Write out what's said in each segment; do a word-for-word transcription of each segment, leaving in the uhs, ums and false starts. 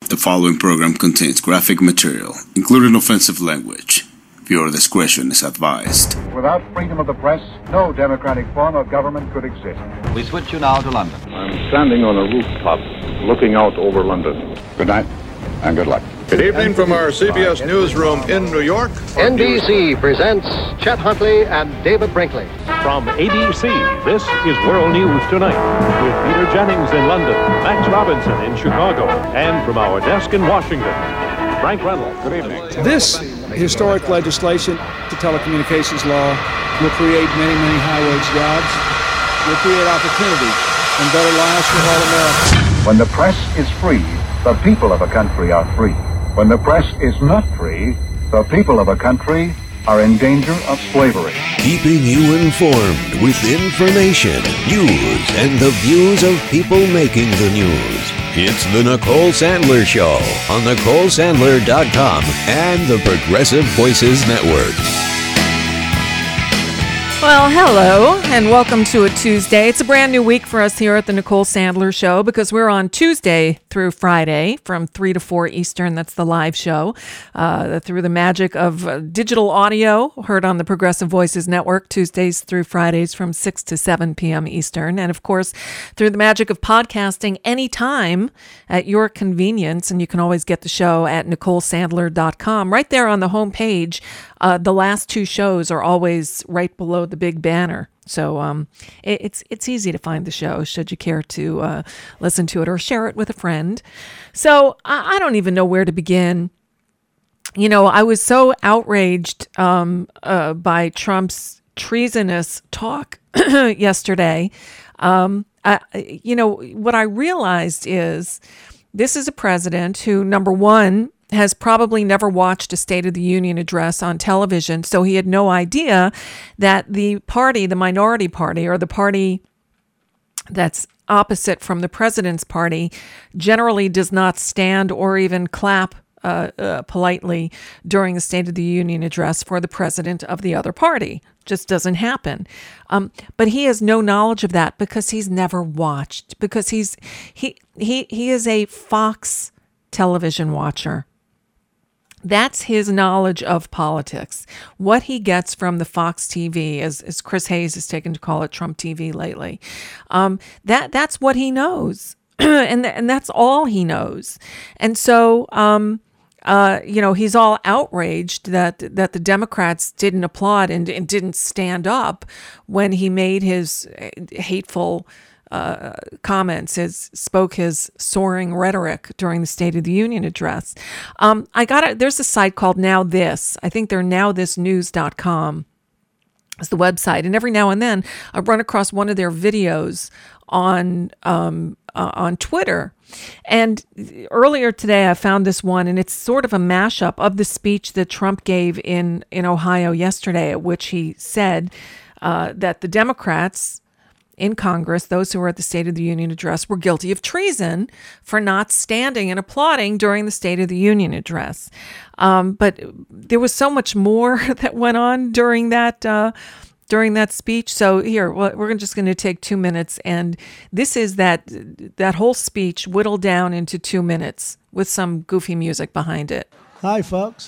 The following program contains graphic material, including offensive language. Viewer discretion is advised. Without freedom of the press, no democratic form of government could exist. We switch you now to London. I'm standing on a rooftop looking out over London. Good night and good luck. Good evening from our C B S newsroom in New York. N B C presents Chet Huntley and David Brinkley. From A B C, this is World News Tonight with Peter Jennings in London, Max Robinson in Chicago, and from our desk in Washington, Frank Reynolds. Good evening. This historic legislation, the telecommunications law, will create many, many high-wage jobs, will create opportunity and better lives for all Americans. When the press is free, the people of a country are free. When the press is not free, the people of a country are in danger of slavery. Keeping you informed with information, news, and the views of people making the news. It's the Nicole Sandler Show on Nicole Sandler dot com and the Progressive Voices Network. Well, hello, and welcome to a Tuesday. It's a brand new week for us here at the Nicole Sandler Show because we're on Tuesday through Friday from three to four Eastern. That's the live show. Uh, through the magic of uh, digital audio, heard on the Progressive Voices Network, Tuesdays through Fridays from six to seven p.m. Eastern. And, of course, through the magic of podcasting anytime at your convenience. And you can always get the show at Nicole Sandler dot com. Right there on the homepage, uh, the last two shows are always right below the big banner. So um, it, it's it's easy to find the show should you care to uh, listen to it or share it with a friend. So I, I don't even know where to begin. You know, I was so outraged um, uh, by Trump's treasonous talk yesterday. Um, I, you know, what I realized is this is a president who, number one, has probably never watched a State of the Union address on television, so he had no idea that the party, the minority party, or the party that's opposite from the president's party, generally does not stand or even clap uh, uh, politely during the State of the Union address for the president of the other party. Just doesn't happen. Um, but he has no knowledge of that because he's never watched, because he's he he he is a Fox television watcher. That's his knowledge of politics. What he gets from the Fox T V, as, as Chris Hayes has taken to call it Trump T V lately, um, that that's what he knows, and th- and that's all he knows. And so, um, uh, you know, he's all outraged that that the Democrats didn't applaud and, and didn't stand up when he made his hateful Uh, comments, his spoke his soaring rhetoric during the State of the Union address. Um, I got it. There's a site called Now This. I think they're now this news dot com is the website, and every now and then I run across one of their videos on um, uh, on Twitter. And earlier today, I found this one, and it's sort of a mashup of the speech that Trump gave in in Ohio yesterday, at which he said uh, that the Democrats in Congress, those who were at the State of the Union address, were guilty of treason for not standing and applauding during the State of the Union address. Um, but there was so much more that went on during that uh, during that speech. So here, we're just going to take two minutes, and this is that that whole speech whittled down into two minutes with some goofy music behind it. Hi, folks.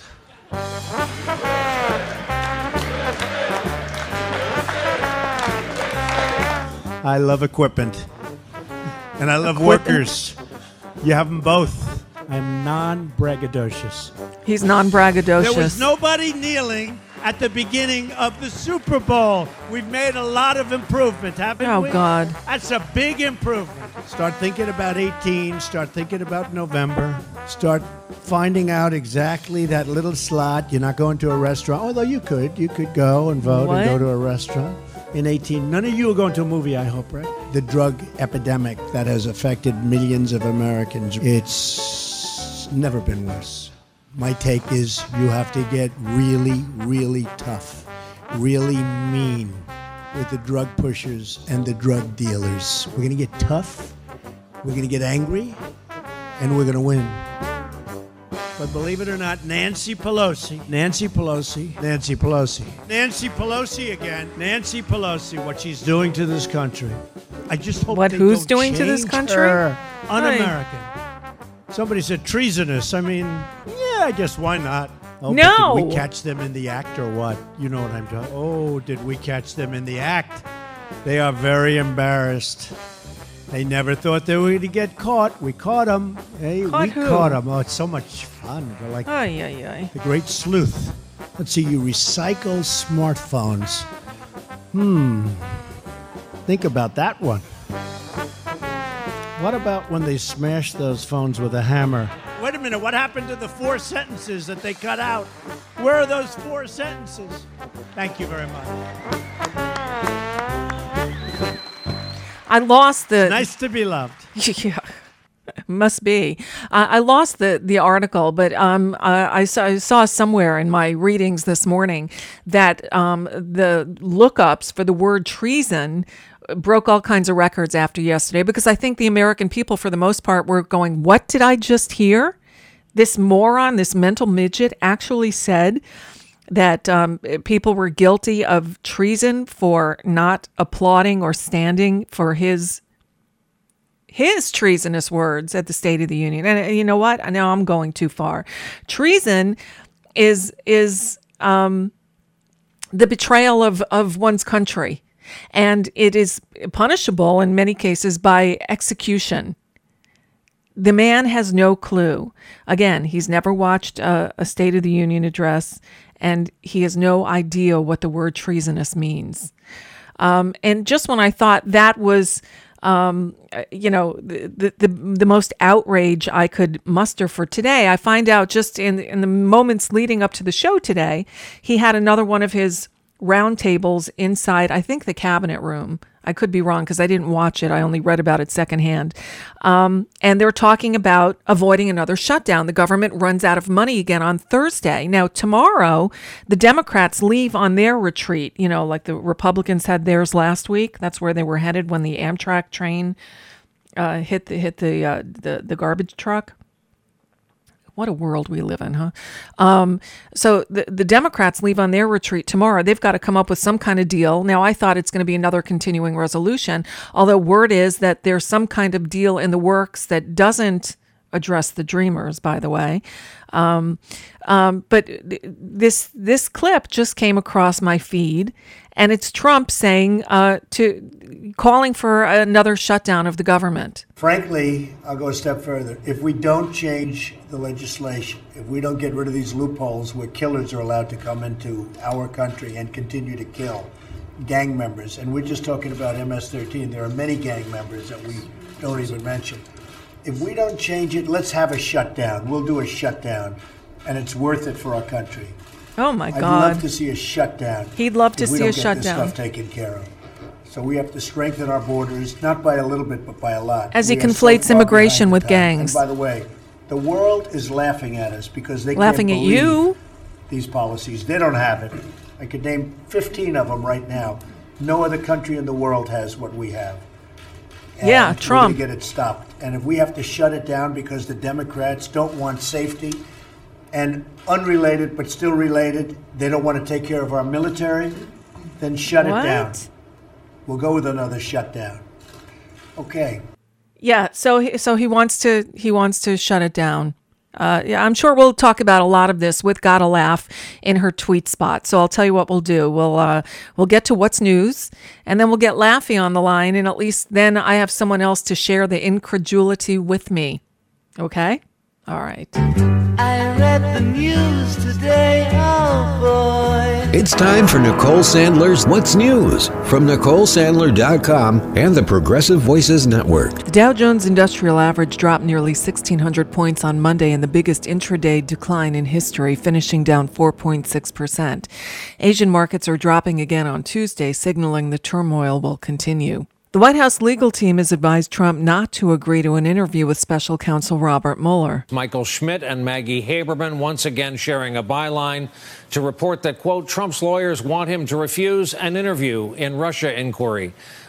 I love equipment, and I love equipment. Workers. You have them both. I'm non-braggadocious. He's non-braggadocious. There was nobody kneeling at the beginning of the Super Bowl. We've made a lot of improvement, haven't oh, we? Oh, God. That's a big improvement. Start thinking about eighteen. Start thinking about November. Start finding out exactly that little slot. You're not going to a restaurant, although you could. You could go and vote what? and go to a restaurant. In eighteen, none of you are going to a movie, I hope, right? The drug epidemic that has affected millions of Americans, it's never been worse. My take is you have to get really, really tough, really mean with the drug pushers and the drug dealers. We're going to get tough, we're going to get angry, and we're going to win. But believe it or not, Nancy Pelosi, Nancy Pelosi, Nancy Pelosi, Nancy Pelosi again, Nancy Pelosi, what she's doing to this country. I just hope what they who's don't doing to this country? Her. Un-American. Somebody said treasonous. I mean, yeah, I guess why not? Oh, no. Did we catch them in the act or what? You know what I'm talking. Oh, did we catch them in the act? They are very embarrassed. They never thought they were going to get caught. We caught them. Hey, caught we who? caught them. Oh, it's so much fun. We're like Ay, ay, ay. the great sleuth. Let's see, you recycle smartphones. Hmm. Think about that one. What about when they smash those phones with a hammer? Wait a minute, what happened to the four sentences that they cut out? Where are those four sentences? Thank you very much. I lost the... Nice to be loved. Yeah, must be. Uh, I lost the, the article, but um, I, I, saw, I saw somewhere in my readings this morning that um, the lookups for the word treason broke all kinds of records after yesterday, because I think the American people, for the most part, were going, what did I just hear? This moron, this mental midget actually said that um, people were guilty of treason for not applauding or standing for his his treasonous words at the State of the Union. And you know what? Now I'm going too far. Treason is is um, the betrayal of, of one's country, and it is punishable in many cases by execution. The man has no clue. Again, he's never watched a, a State of the Union address, and he has no idea what the word treasonous means. Um, and just when I thought that was, um, you know, the, the the most outrage I could muster for today, I find out just in in the moments leading up to the show today, he had another one of his roundtables inside, I think, the cabinet room. I could be wrong because I didn't watch it. I only read about it secondhand. Um, and they're talking about avoiding another shutdown. The government runs out of money again on Thursday. Now, tomorrow, the Democrats leave on their retreat, you know, like the Republicans had theirs last week. That's where they were headed when the Amtrak train uh, hit the hit the, uh, the the garbage truck. What a world we live in, huh? Um, so the, the Democrats leave on their retreat tomorrow. They've got to come up with some kind of deal. Now, I thought it's going to be another continuing resolution, although word is that there's some kind of deal in the works that doesn't address the Dreamers, by the way. Um, um, but th- this this clip just came across my feed, and it's Trump saying uh, to calling for another shutdown of the government. Frankly, I'll go a step further. If we don't change the legislation, if we don't get rid of these loopholes where killers are allowed to come into our country and continue to kill gang members, and we're just talking about M S thirteen, there are many gang members that we don't even mention. If we don't change it, let's have a shutdown. We'll do a shutdown, and it's worth it for our country. Oh, my God. I'd love to see a shutdown. He'd love to see a shutdown. If we don't get this stuff taken care of. So we have to strengthen our borders, not by a little bit, but by a lot. As he conflates immigration with gangs. And by the way, the world is laughing at us because they laughing can't at believe you. These policies. They don't have it. I could name fifteen of them right now. No other country in the world has what we have. And yeah, Trump. We're going to get it stopped. And if we have to shut it down because the Democrats don't want safety, and unrelated but still related, they don't want to take care of our military, then shut what? it down. We'll go with another shutdown. Okay. Yeah, so he, so he wants to he wants to shut it down. Uh, yeah, I'm sure we'll talk about a lot of this with Gotta Laugh in her tweet spot. So I'll tell you what we'll do. We'll uh, we'll get to what's news, and then we'll get Laffy on the line, and at least then I have someone else to share the incredulity with me. Okay? All right. I read the news today, oh boy. It's time for Nicole Sandler's What's News from Nicole Sandler dot com and the Progressive Voices Network. The Dow Jones Industrial Average dropped nearly sixteen hundred points on Monday in the biggest intraday decline in history, finishing down four point six percent. Asian markets are dropping again on Tuesday, signaling the turmoil will continue. The White House legal team has advised Trump not to agree to an interview with special counsel Robert Mueller. Michael Schmidt and Maggie Haberman once again sharing a byline to report that, quote, Trump's lawyers want him to refuse an interview in Russia inquiry.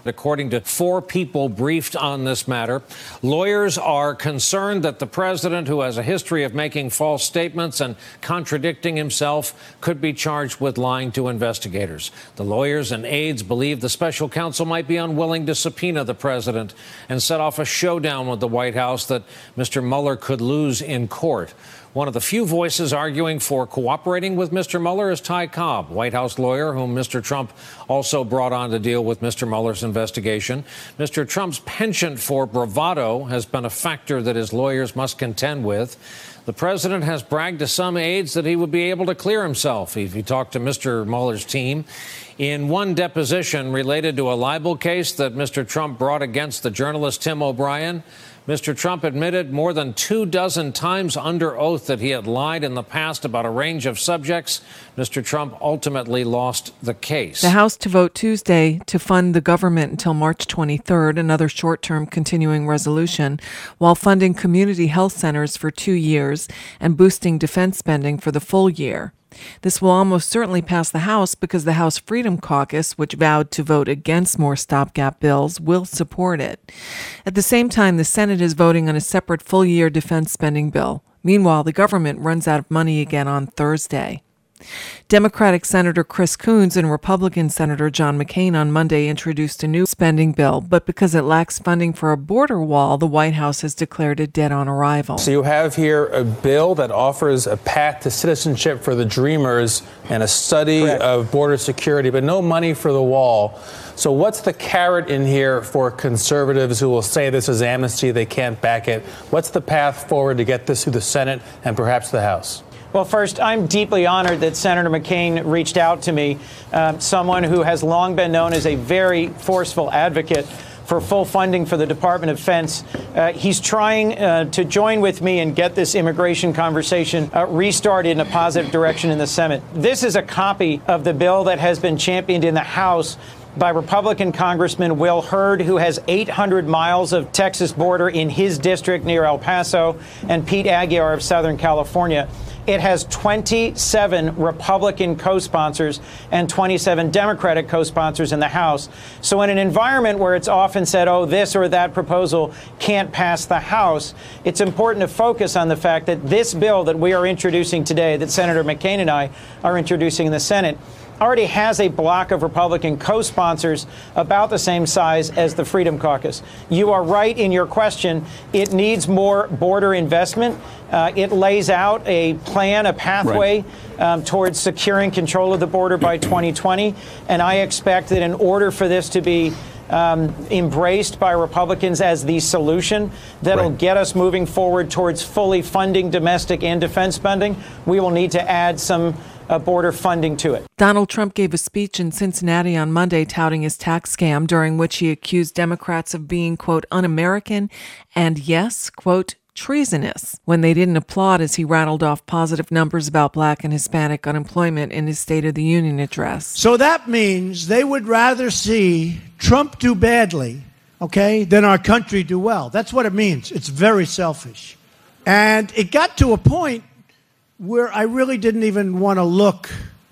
According to four people briefed on this matter, lawyers are concerned that the president, who has a history of making false statements and contradicting himself, could be charged with lying to investigators. The lawyers and aides believe the special counsel might be unwilling to subpoena the president and set off a showdown with the White House that Mister Mueller could lose in court. One of the few voices arguing for cooperating with Mister Mueller is Ty Cobb, White House lawyer whom Mister Trump also brought on to deal with Mister Mueller's investigation. Mister Trump's penchant for bravado has been a factor that his lawyers must contend with. The president has bragged to some aides that he would be able to clear himself if he talked to Mister Mueller's team. In one deposition related to a libel case that Mister Trump brought against the journalist Tim O'Brien, Mister Trump admitted more than two dozen times under oath that he had lied in the past about a range of subjects. Mister Trump ultimately lost the case. The House to vote Tuesday to fund the government until March twenty-third, another short-term continuing resolution, while funding community health centers for two years and boosting defense spending for the full year. This will almost certainly pass the House because the House Freedom Caucus, which vowed to vote against more stopgap bills, will support it. At the same time, the Senate is voting on a separate full-year defense spending bill. Meanwhile, the government runs out of money again on Thursday. Democratic Senator Chris Coons and Republican Senator John McCain on Monday introduced a new spending bill, but because it lacks funding for a border wall, the White House has declared it dead on arrival. So you have here a bill that offers a path to citizenship for the Dreamers and a study Correct. Of border security, but no money for the wall. So what's the carrot in here for conservatives who will say this is amnesty, they can't back it? What's the path forward to get this through the Senate and perhaps the House? Well, first, I'm deeply honored that Senator McCain reached out to me, um, someone who has long been known as a very forceful advocate for full funding for the Department of Defense. Uh, he's trying uh, to join with me and get this immigration conversation uh, restarted in a positive direction in the Senate. This is a copy of the bill that has been championed in the House by Republican Congressman Will Hurd, who has eight hundred miles of Texas border in his district near El Paso, and Pete Aguilar of Southern California. It has twenty-seven Republican co-sponsors and twenty-seven Democratic co-sponsors in the House. So in an environment where it's often said, oh, this or that proposal can't pass the House, it's important to focus on the fact that this bill that we are introducing today, that Senator McCain and I are introducing in the Senate, already has a block of Republican co-sponsors about the same size as the Freedom Caucus. You are right in your question. It needs more border investment. Uh, it lays out a plan, a pathway right. um, towards securing control of the border by twenty twenty. And I expect that in order for this to be um, embraced by Republicans as the solution that'll right. get us moving forward towards fully funding domestic and defense spending, we will need to add some Uh, border funding to it. Donald Trump gave a speech in Cincinnati on Monday touting his tax scam, during which he accused Democrats of being, quote, un-American and, yes, quote, treasonous, when they didn't applaud as he rattled off positive numbers about Black and Hispanic unemployment in his State of the Union address. So that means they would rather see Trump do badly, okay, than our country do well. That's what it means. It's very selfish. And it got to a point where I really didn't even want to look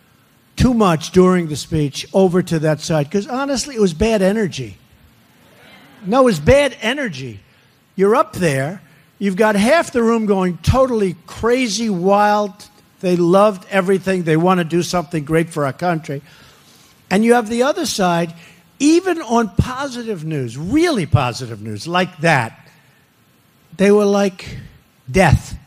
too much during the speech over to that side, because honestly, it was bad energy. No, it was bad energy. You're up there, you've got half the room going totally crazy, wild. They loved everything. They want to do something great for our country. And you have the other side, even on positive news, really positive news like that, they were like death.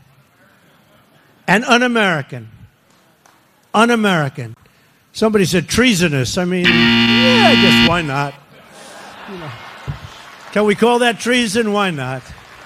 And un-American. Un-American. Somebody said treasonous. I mean, yeah, I guess why not? You know, can we call that treason? Why not?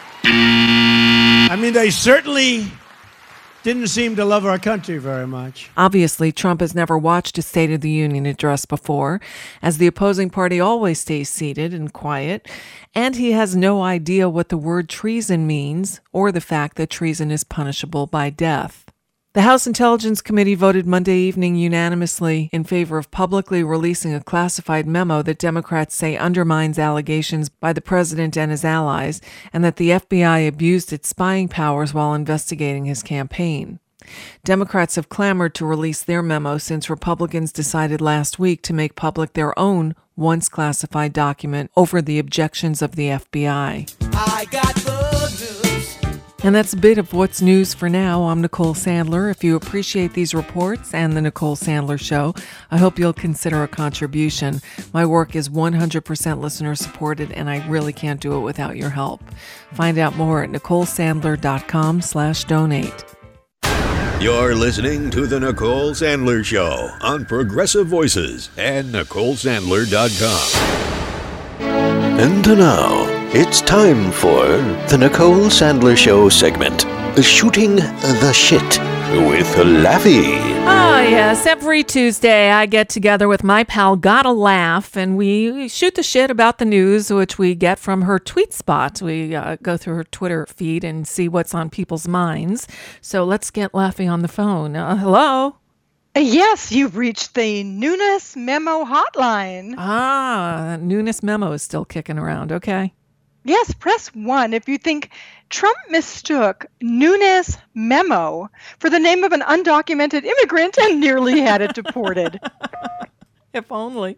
I mean, they certainly didn't seem to love our country very much. Obviously, Trump has never watched a State of the Union address before, as the opposing party always stays seated and quiet, and he has no idea what the word treason means or the fact that treason is punishable by death. The House Intelligence Committee voted Monday evening unanimously in favor of publicly releasing a classified memo that Democrats say undermines allegations by the president and his allies, and that the F B I abused its spying powers while investigating his campaign. Democrats have clamored to release their memo since Republicans decided last week to make public their own once classified document over the objections of the F B I. I got good news. And that's a bit of what's news for now. I'm Nicole Sandler. If you appreciate these reports and the Nicole Sandler Show, I hope you'll consider a contribution. My work is one hundred percent listener supported, and I really can't do it without your help. Find out more at nicolesandler.com slash donate. You're listening to The Nicole Sandler Show on Progressive Voices and nicole sandler dot com. And now, it's time for The Nicole Sandler Show segment, Shooting the Shit with Laffy. Ah, yes. Every Tuesday, I get together with my pal Gotta Laugh, and we shoot the shit about the news, which we get from her tweet spot. We uh, go through her Twitter feed and see what's on people's minds. So let's get Laffy on the phone. Uh, hello? Yes, you've reached the Nunes Memo hotline. Ah, Nunes Memo is still kicking around. Okay. Yes, press one if you think Trump mistook Nunes Memo for the name of an undocumented immigrant and nearly had it deported. If only.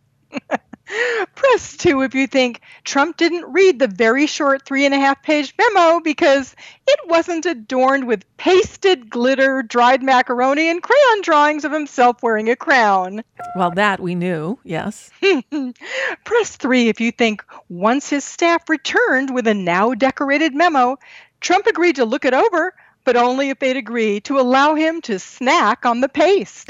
Press two if you think Trump didn't read the very short three and a half page memo because it wasn't adorned with pasted glitter, dried macaroni, and crayon drawings of himself wearing a crown. Well, that we knew, yes. Press three if you think once his staff returned with a now decorated memo, Trump agreed to look it over, but only if they'd agree to allow him to snack on the paste.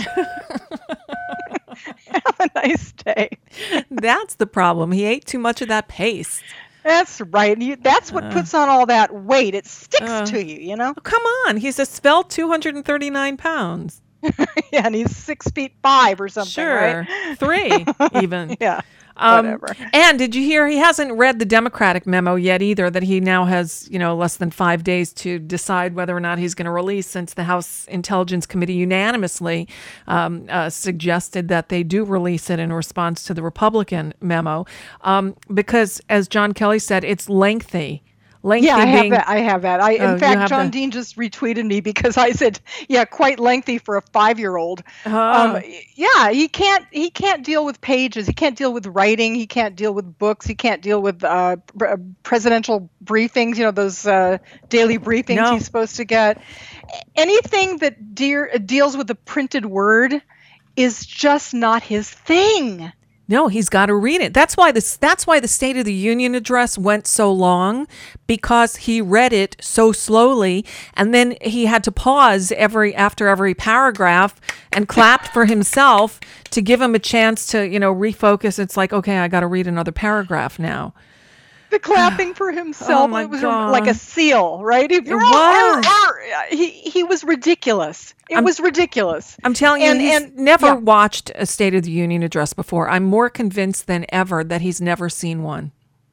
Have a nice day. That's the problem. He ate too much of that paste. That's right. You, that's what uh, puts on all that weight. It sticks uh, to you, you know? Oh, come on. He's a svelte two hundred thirty-nine pounds. Yeah, and he's six feet five or something, sure. right? Three, even. Yeah. Um, Whatever. And did you hear he hasn't read the Democratic memo yet either, that he now has, you know, less than five days to decide whether or not he's going to release, since the House Intelligence Committee unanimously um, uh, suggested that they do release it in response to the Republican memo. Um, because, as John Kelly said, it's lengthy. Lengthy yeah, I have being, that. I have that. I, in oh, fact, John the, Dean just retweeted me because I said, "Yeah, quite lengthy for a five-year-old." Oh. Um, yeah, he can't. He can't deal with pages. He can't deal with writing. He can't deal with books. He can't deal with uh, pre- presidential briefings. You know, those uh, daily briefings no. he's supposed to get. Anything that de- deals with the printed word is just not his thing. No, he's got to read it. That's why this. That's why the State of the Union address went so long, because he read it so slowly, and then he had to pause every after every paragraph and clapped for himself to give him a chance to, you know, refocus. It's like, okay, I got to read another paragraph now. The clapping for himself, oh my it was God. like a seal, right? He, it was. He, he was ridiculous. It I'm, was ridiculous. I'm telling you, and, he's and, never yeah. watched a State of the Union address before. I'm more convinced than ever that he's never seen one.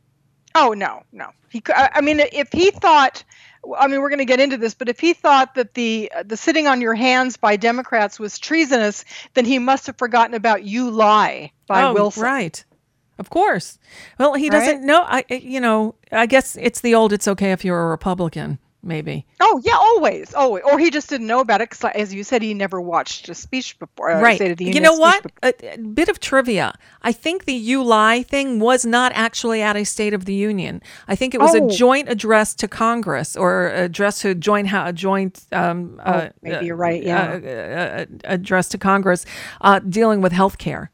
Oh, no, no. He, I mean, if he thought, I mean, we're going to get into this, but if he thought that the the sitting on your hands by Democrats was treasonous, then he must have forgotten about You Lie by oh, Wilson. Right. Of course. Well, he doesn't right? know. I, you know, I guess it's the old, it's okay if you're a Republican, maybe. Oh, yeah, always. Always. Or he just didn't know about it because, as you said, he never watched a speech before. Uh, right. State of the You know what? A, a bit of trivia. I think the You Lie thing was not actually at a State of the Union. I think it was oh. a joint address to Congress, or address to joint, a joint um, oh, uh, maybe you're right, yeah. Uh, uh, address to Congress uh, dealing with health care.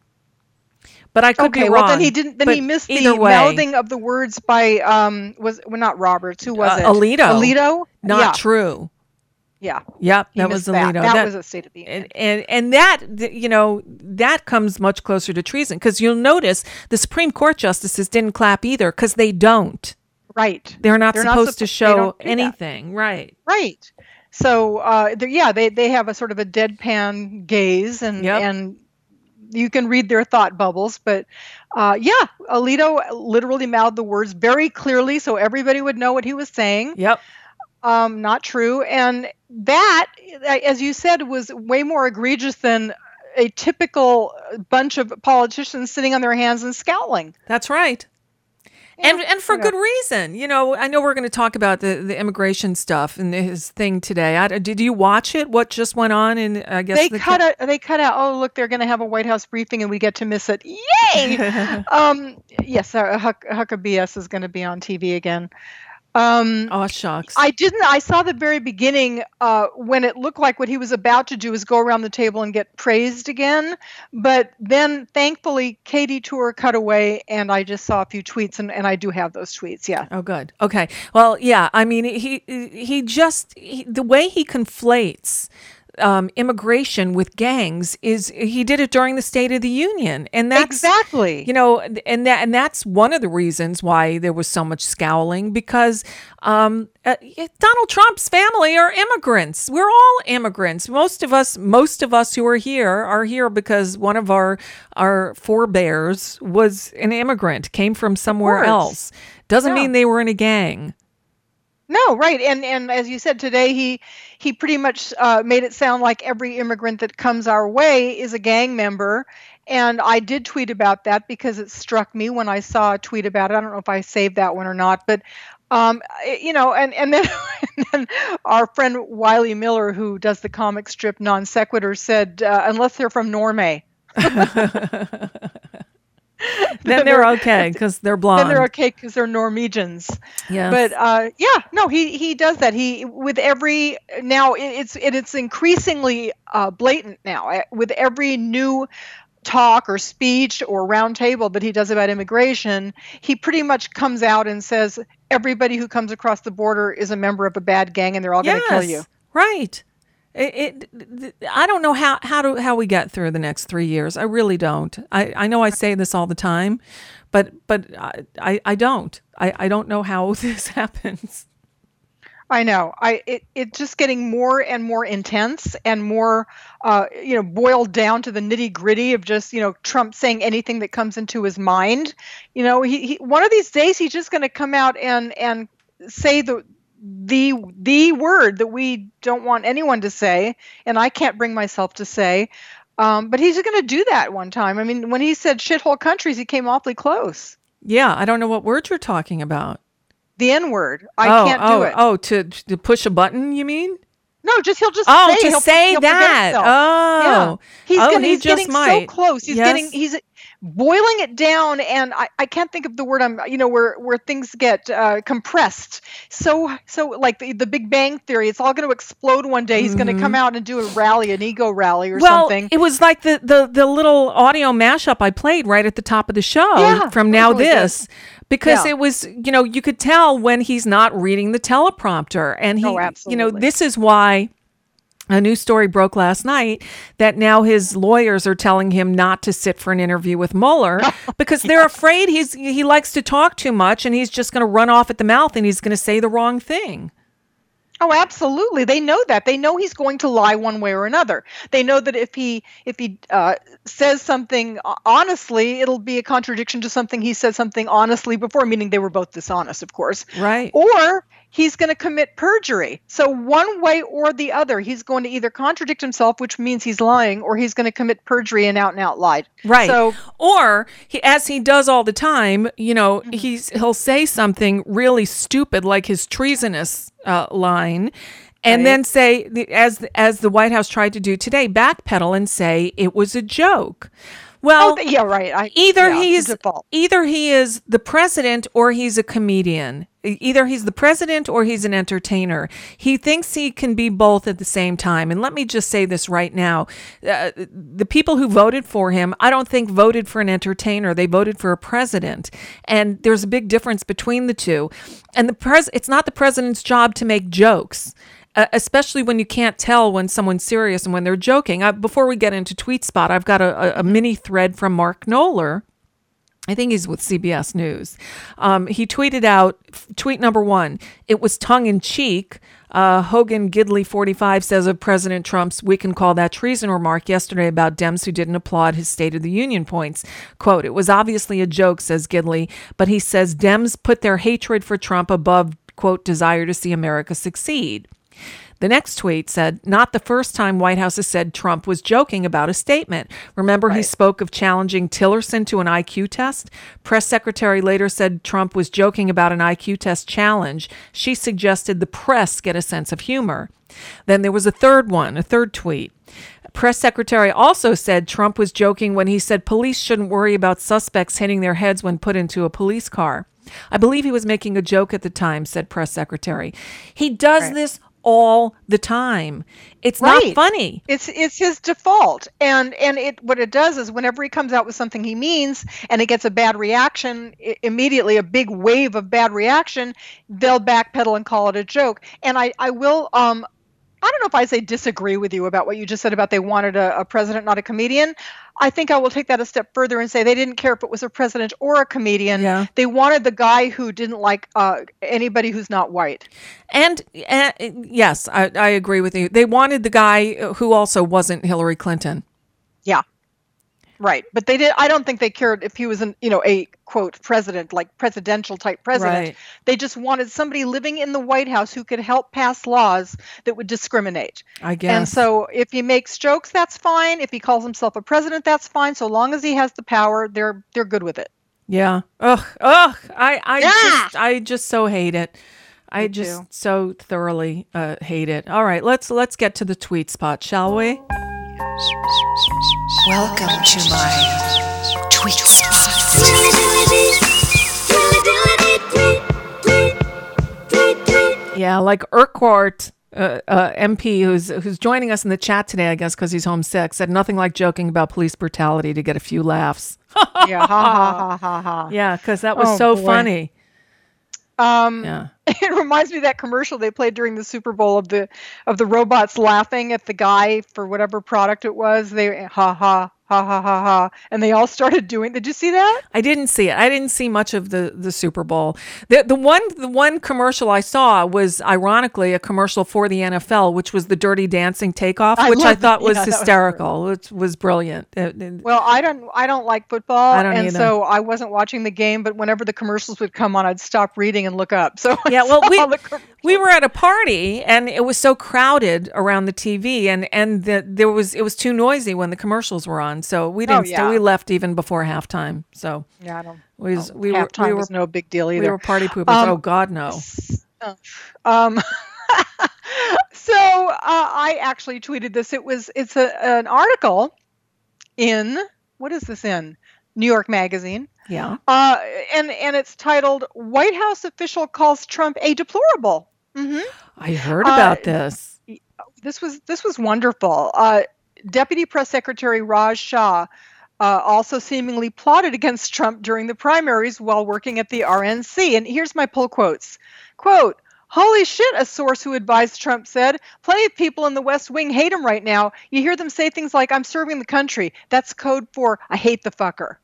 But I could okay, be wrong. well then he didn't. Then he missed the way, mouthing of the words by um was well, not Roberts. Who was uh, it? Alito. Alito. Not yeah. true. Yeah. Yep. He that was that. Alito. That, that was a State of the Union. And, and and that, you know, that comes much closer to treason, because you'll notice the Supreme Court justices didn't clap either, because they don't. Right. They're not They're supposed not to suppo- show do anything. that. Right. Right. So uh, yeah, they they have a sort of a deadpan gaze, and yep. and. You can read their thought bubbles, but uh, yeah, Alito literally mouthed the words very clearly so everybody would know what he was saying. Yep. Um, not true. And that, as you said, was way more egregious than a typical bunch of politicians sitting on their hands and scowling. That's right. And and for good reason. You know, I know we're going to talk about the, the immigration stuff and his thing today. I, did you watch it? What just went on? And I guess they the cut out. They cut out. Oh, look, they're going to have a White House briefing, and we get to miss it. Yay! um, yes, uh, Huck, Hucka B S is going to be on T V again. Um, oh shucks! I didn't. I saw the very beginning uh, when it looked like what he was about to do is go around the table and get praised again. But then, thankfully, Katie Tour cut away, and I just saw a few tweets, and, and I do have those tweets. Yeah. Oh, good. Okay. Well, yeah. I mean, he he just he, the way he conflates Um, immigration with gangs is he did it during the State of the Union, and that's exactly, you know, and that and that's one of the reasons why there was so much scowling, because um, uh, Donald Trump's family are immigrants. We're all immigrants. Most of us, most of us who are here are here because one of our our forebears was an immigrant, came from somewhere else. Doesn't Yeah. mean they were in a gang. No, right, and and as you said today, he he pretty much uh, made it sound like every immigrant that comes our way is a gang member, and I did tweet about that because it struck me when I saw a tweet about it. I don't know if I saved that one or not, but um, you know, and and then, and then our friend Wiley Miller, who does the comic strip Non Sequitur, said uh, unless they're from Norway. Then they're okay because they're blonde. Then they're okay because they're Norwegians. Yes. But uh, yeah, no, he he does that. He with every now it, it's it, it's increasingly uh, blatant now. Uh, With every new talk or speech or round table that he does about immigration, he pretty much comes out and says everybody who comes across the border is a member of a bad gang and they're all going to kill you. Right. It, it, I don't know how, how to how we get through the next three years. I really don't. I, I know I say this all the time, but but I, I, I don't. I, I don't know how this happens. I know. I it it's just getting more and more intense and more, uh, you know, boiled down to the nitty gritty of just you know Trump saying anything that comes into his mind. You know, he, he one of these days he's just going to come out and and say the. the the word that we don't want anyone to say, and I can't bring myself to say, um, but he's going to do that one time. I mean, when he said shithole countries, he came awfully close. Yeah, I don't know what word you're talking about. The N word. I oh, can't oh, do it. Oh, to to push a button, you mean? No, just he'll just oh, say, to he'll, say he'll that. Oh, yeah. He's oh, gonna, he he's just getting might. so close. He's yes. getting he's boiling it down, and I, I can't think of the word. I'm you know where where things get uh, compressed. So so like the, the Big Bang Theory, it's all going to explode one day. He's mm-hmm. going to come out and do a rally, an ego rally or well, something. It was like the, the the little audio mashup I played right at the top of the show yeah, from Now really This. Good. Because yeah. it was, you know, you could tell when he's not reading the teleprompter. And he, oh, absolutely. you know, this is why a news story broke last night that now his lawyers are telling him not to sit for an interview with Mueller because they're yeah. afraid he's he likes to talk too much and he's just going to run off at the mouth and he's going to say the wrong thing. Oh, absolutely. They know that. They know he's going to lie one way or another. They know that if he if he uh, says something honestly, it'll be a contradiction to something he said something honestly before, meaning they were both dishonest, of course. Right. Or he's going to commit perjury. So one way or the other, he's going to either contradict himself, which means he's lying, or he's going to commit perjury and out and out lied. Right. So, or he, as he does all the time, you know, mm-hmm. he's he'll say something really stupid like his treasonous uh, line, and right. then say, as as the White House tried to do today, backpedal and say it was a joke. Well, oh, yeah, right. I, either yeah, he's either he is the president or he's a comedian. Either he's the president or he's an entertainer. He thinks he can be both at the same time. And let me just say this right now. Uh, the people who voted for him, I don't think voted for an entertainer. They voted for a president. And there's a big difference between the two. And the pres- it's not the president's job to make jokes. Uh, especially when you can't tell when someone's serious and when they're joking. I, before we get into Tweet Spot, I've got a, a, a mini thread from Mark Knoller. I think he's with C B S News. Um, he tweeted out, tweet number one, it was tongue-in-cheek. Uh, Hogan Gidley forty-five says of President Trump's, we can call that treason remark yesterday about Dems who didn't applaud his State of the Union points. Quote, it was obviously a joke, says Gidley, but he says Dems put their hatred for Trump above, quote, desire to see America succeed. The next tweet said, not the first time White House has said Trump was joking about a statement. Remember, right. He spoke of challenging Tillerson to an I Q test? Press secretary later said Trump was joking about an I Q test challenge. She suggested the press get a sense of humor. Then there was a third one, a third tweet. Press secretary also said Trump was joking when he said police shouldn't worry about suspects hitting their heads when put into a police car. I believe he was making a joke at the time, said press secretary. He does right. this all the time. It's right. not funny. It's it's his default. And and it what it does is whenever he comes out with something he means and it gets a bad reaction, I- immediately a big wave of bad reaction, they'll backpedal and call it a joke. And I, I will um I don't know if I say disagree with you about what you just said about they wanted a, a president, not a comedian. I think I will take that a step further and say they didn't care if it was a president or a comedian. Yeah. They wanted the guy who didn't like uh, anybody who's not white. And uh, yes, I, I agree with you. They wanted the guy who also wasn't Hillary Clinton. Yeah. Right. But they did. I don't think they cared if he was an, you know, a quote president, like presidential type president. Right. They just wanted somebody living in the White House who could help pass laws that would discriminate. I guess. And so if he makes jokes, that's fine. If he calls himself a president, that's fine. So long as he has the power, they're they're good with it. Yeah. Ugh. Ugh. I I Yeah. just I just so hate it. I Me just too. so thoroughly uh, hate it. All right, let's let's get to the tweet spot, shall we? Welcome to my tweet spot. Yeah, like Urquhart, uh, uh, M P, who's who's joining us in the chat today, I guess, because he's homesick, said nothing like joking about police brutality to get a few laughs. Yeah, ha ha ha ha ha. Yeah, because that was Oh, so boy. funny. Um, Yeah. It reminds me of that commercial they played during the Super Bowl of the of the robots laughing at the guy for whatever product it was. They ha ha ha ha ha ha, and they all started doing. Did you see that? I didn't see it. I didn't see much of the, the Super Bowl. The the one the one commercial I saw was ironically a commercial for the N F L, which was the Dirty Dancing takeoff, I which I love thought that. was Yeah, that was hysterical. Which was brilliant. It- it- Well, I don't I don't like football, I don't and either. so I wasn't watching the game. But whenever the commercials would come on, I'd stop reading and look up. So I Yeah, well, saw we the com- we were at a party and it was so crowded around the T V, and and the, there was it was too noisy when the commercials were on, so we didn't. Oh, yeah. We left even before halftime. So yeah, I don't. we was, oh, we were halftime we were was no big deal either. we were party poopers. Um, oh God, no. Um, so uh, I actually tweeted this. It was it's a, an article in what is this in New York Magazine, Yeah. uh, and and it's titled "White House Official Calls Trump a Deplorable." hmm I heard about Uh, this. This was this was wonderful. Uh, Deputy Press Secretary Raj Shah uh, also seemingly plotted against Trump during the primaries while working at the R N C. And here's my pull quotes. Quote, "Holy shit," a source who advised Trump said. "Plenty of people in the West Wing hate him right now. You hear them say things like, 'I'm serving the country.' That's code for, I hate the fucker."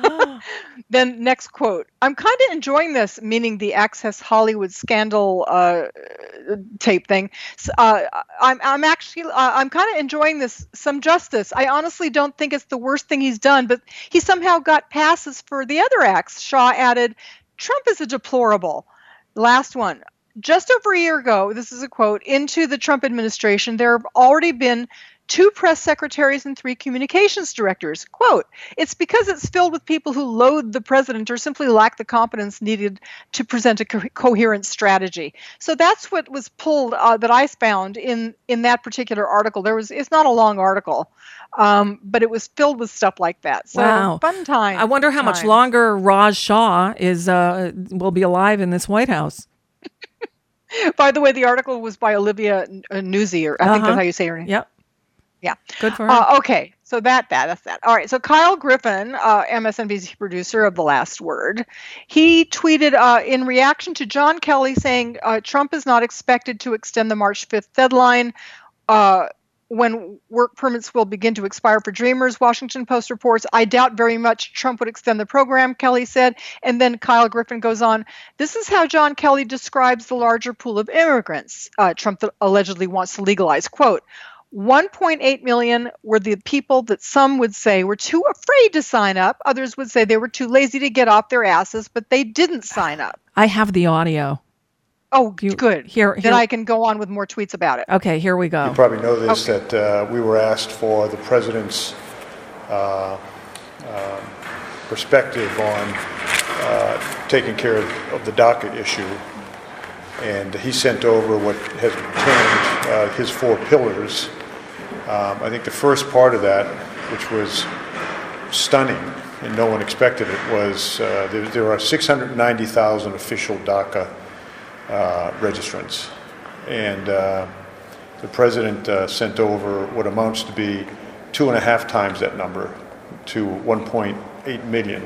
Then next quote, "I'm kind of enjoying this," meaning the Access Hollywood scandal uh, tape thing. S- Uh, I'm, I'm actually, uh, I'm kind of enjoying this, some justice. I honestly don't think it's the worst thing he's done, but he somehow got passes for the other acts. Shaw added, "Trump is a deplorable." Last one. "Just over a year ago," this is a quote, "into the Trump administration, there have already been two press secretaries and three communications directors." Quote, "It's because it's filled with people who loathe the president or simply lack the competence needed to present a co- coherent strategy." So that's what was pulled uh, that I found in in that particular article. There was it's not a long article, um, but it was filled with stuff like that. So Wow. fun time. I wonder how much times. longer Raj Shah is uh, will be alive in this White House. By the way, the article was by Olivia uh, Nuzzi, or I think Uh-huh. that's how you say her name. Yep. Yeah. Good for her. Uh, okay. So that, that, that's that. All right. So Kyle Griffin, uh, M S N B C producer of The Last Word, he tweeted uh, in reaction to John Kelly saying uh, Trump is not expected to extend the March fifth deadline uh, when work permits will begin to expire for Dreamers. Washington Post reports, "I doubt very much Trump would extend the program," Kelly said. And then Kyle Griffin goes on, "This is how John Kelly describes the larger pool of immigrants uh, Trump allegedly wants to legalize. Quote, one point eight million were the people that some would say were too afraid to sign up. Others would say they were too lazy to get off their asses, but they didn't sign up." I have the audio. Oh, You- good. here- then here- I can go on with more tweets about it. Okay, here we go. You probably know this, that uh, we were asked for the president's uh, uh, perspective on uh, taking care of, of the DACA issue. And he sent over what has been termed uh, his four pillars. Um, I think the first part of that, which was stunning, and no one expected it, was uh, there, there are six hundred ninety thousand official DACA uh, registrants. And uh, the president uh, sent over what amounts to be two and a half times that number, to one point eight million.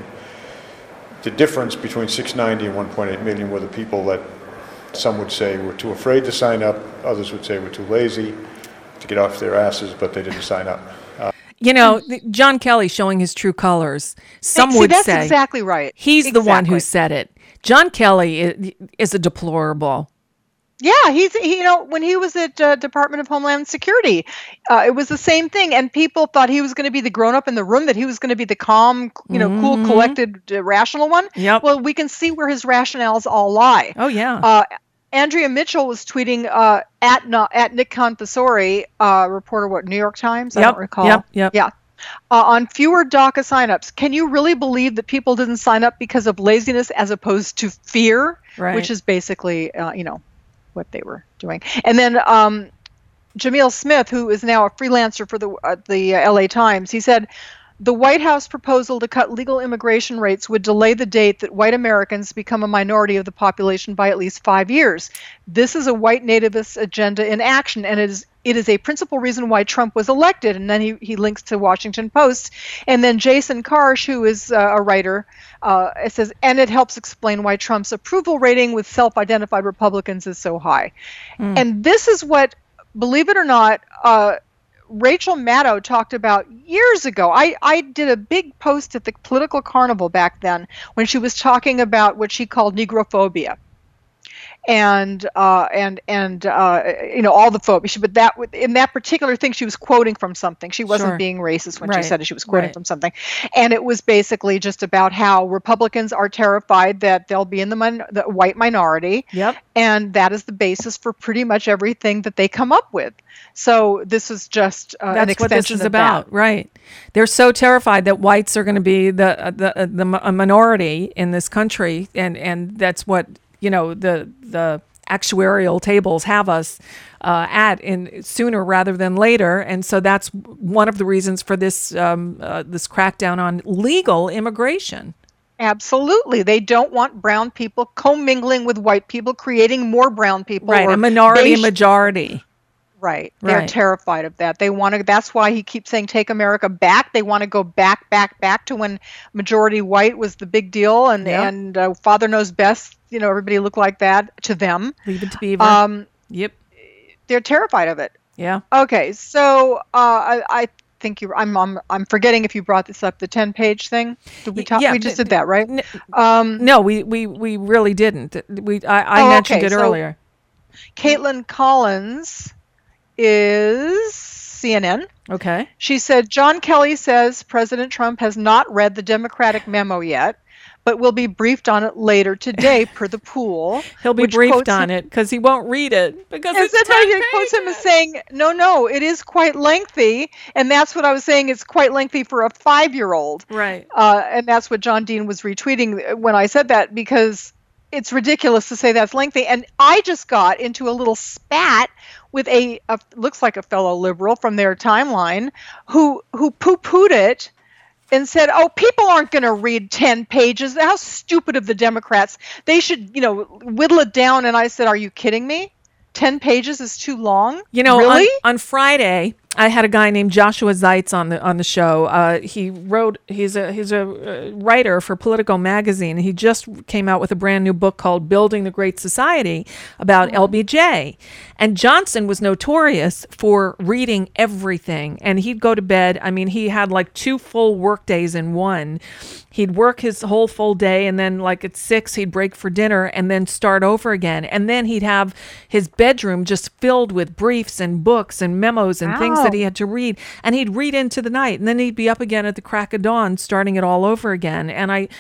The difference between six hundred ninety and one point eight million were the people that some would say were too afraid to sign up, others would say were too lazy to get off their asses, but they didn't sign up. Uh, You know, th- John Kelly showing his true colors. Some See, would that's say exactly right. he's the one who Exactly. said it. John Kelly is, is a deplorable. Yeah, he's he, you know, when he was at uh, Department of Homeland Security, uh, it was the same thing, and people thought he was going to be the grown-up in the room, that he was going to be the calm, you know, cool, Mhm. collected, uh, rational one. Yep. Well, we can see where his rationales all lie. Oh yeah. Uh, Andrea Mitchell was tweeting uh, at no, at Nick Confessori, uh, reporter, what, New York Times? I Yep, don't recall. yep, yep. Yeah. Uh, on fewer DACA signups. Can you really believe that people didn't sign up because of laziness as opposed to fear, Right. which is basically, uh, you know, what they were doing. And then um, Jamil Smith, who is now a freelancer for the uh, the L A Times, he said, the White House proposal to cut legal immigration rates would delay the date that white Americans become a minority of the population by at least five years. This is a white nativist agenda in action, and it is it is a principal reason why Trump was elected. And then he, he links to Washington Post. And then Jason Karsh, who is uh, a writer, uh, it says, and it helps explain why Trump's approval rating with self-identified Republicans is so high. Mm. And this is what, believe it or not, uh, Rachel Maddow talked about years ago. I, I did a big post at the Political Carnival back then when she was talking about what she called Negrophobia. And uh, and and uh, you know, all the phobia. She, but that in that particular thing, she was quoting from something. She wasn't Sure. being racist when Right. she said it. She was quoting Right. from something, and it was basically just about how Republicans are terrified that they'll be in the, min- the white minority. Yep. And that is the basis for pretty much everything that they come up with. So this is just uh, an That's extension what this is of about, that. right? They're so terrified that whites are going to be the uh, the uh, the mi- a minority in this country, and and that's what, you know, the the actuarial tables have us uh, at in sooner rather than later, and so that's one of the reasons for this um, uh, this crackdown on legal immigration. Absolutely. They don't want brown people commingling with white people, creating more brown people. Right, or a minority beige- majority. Right. They're Right. terrified of that. They want to, that's why he keeps saying, take America back. They want to go back, back, back to when majority white was the big deal, and, Yep. and uh, Father Knows Best, you know, everybody looked like that to them. Leave it to Beaver. Um, yep. They're terrified of it. Yeah. Okay. So uh, I, I think you, I'm, I'm, I'm forgetting if you brought this up, the ten page thing. Did we talk? yeah, we just n- did that, right? Um, No, we, we, we really didn't. We I, I Oh, mentioned okay, it so- earlier. Caitlin Collins is C N N. Okay. She said, John Kelly says President Trump has not read the Democratic memo yet, but will be briefed on it later today per the pool. He'll be which briefed quotes on him- it because he won't read it because And it's then ten he quotes him as saying, no, no, it is quite lengthy. And that's what I was saying. It's quite lengthy for a five-year-old. Right. Uh, and that's what John Dean was retweeting when I said that, because it's ridiculous to say that's lengthy. And I just got into a little spat with a, a looks like a fellow liberal from their timeline who who poo-pooed it and said, oh, people aren't going to read ten pages. How stupid of the Democrats. They should, you know, whittle it down. And I said, are you kidding me? ten pages is too long? You know, really? on, on Friday, I had a guy named Joshua Zeitz on the on the show. Uh, he wrote. He's a he's a uh, writer for Politico magazine. He just came out with a brand new book called "Building the Great Society" about L B J. And Johnson was notorious for reading everything, and he'd go to bed. I mean, he had like two full work days in one. He'd work his whole full day, and then like at six, he'd break for dinner and then start over again. And then he'd have his bedroom just filled with briefs and books and memos and things that he had to read. And he'd read into the night, and then he'd be up again at the crack of dawn, starting it all over again. And I,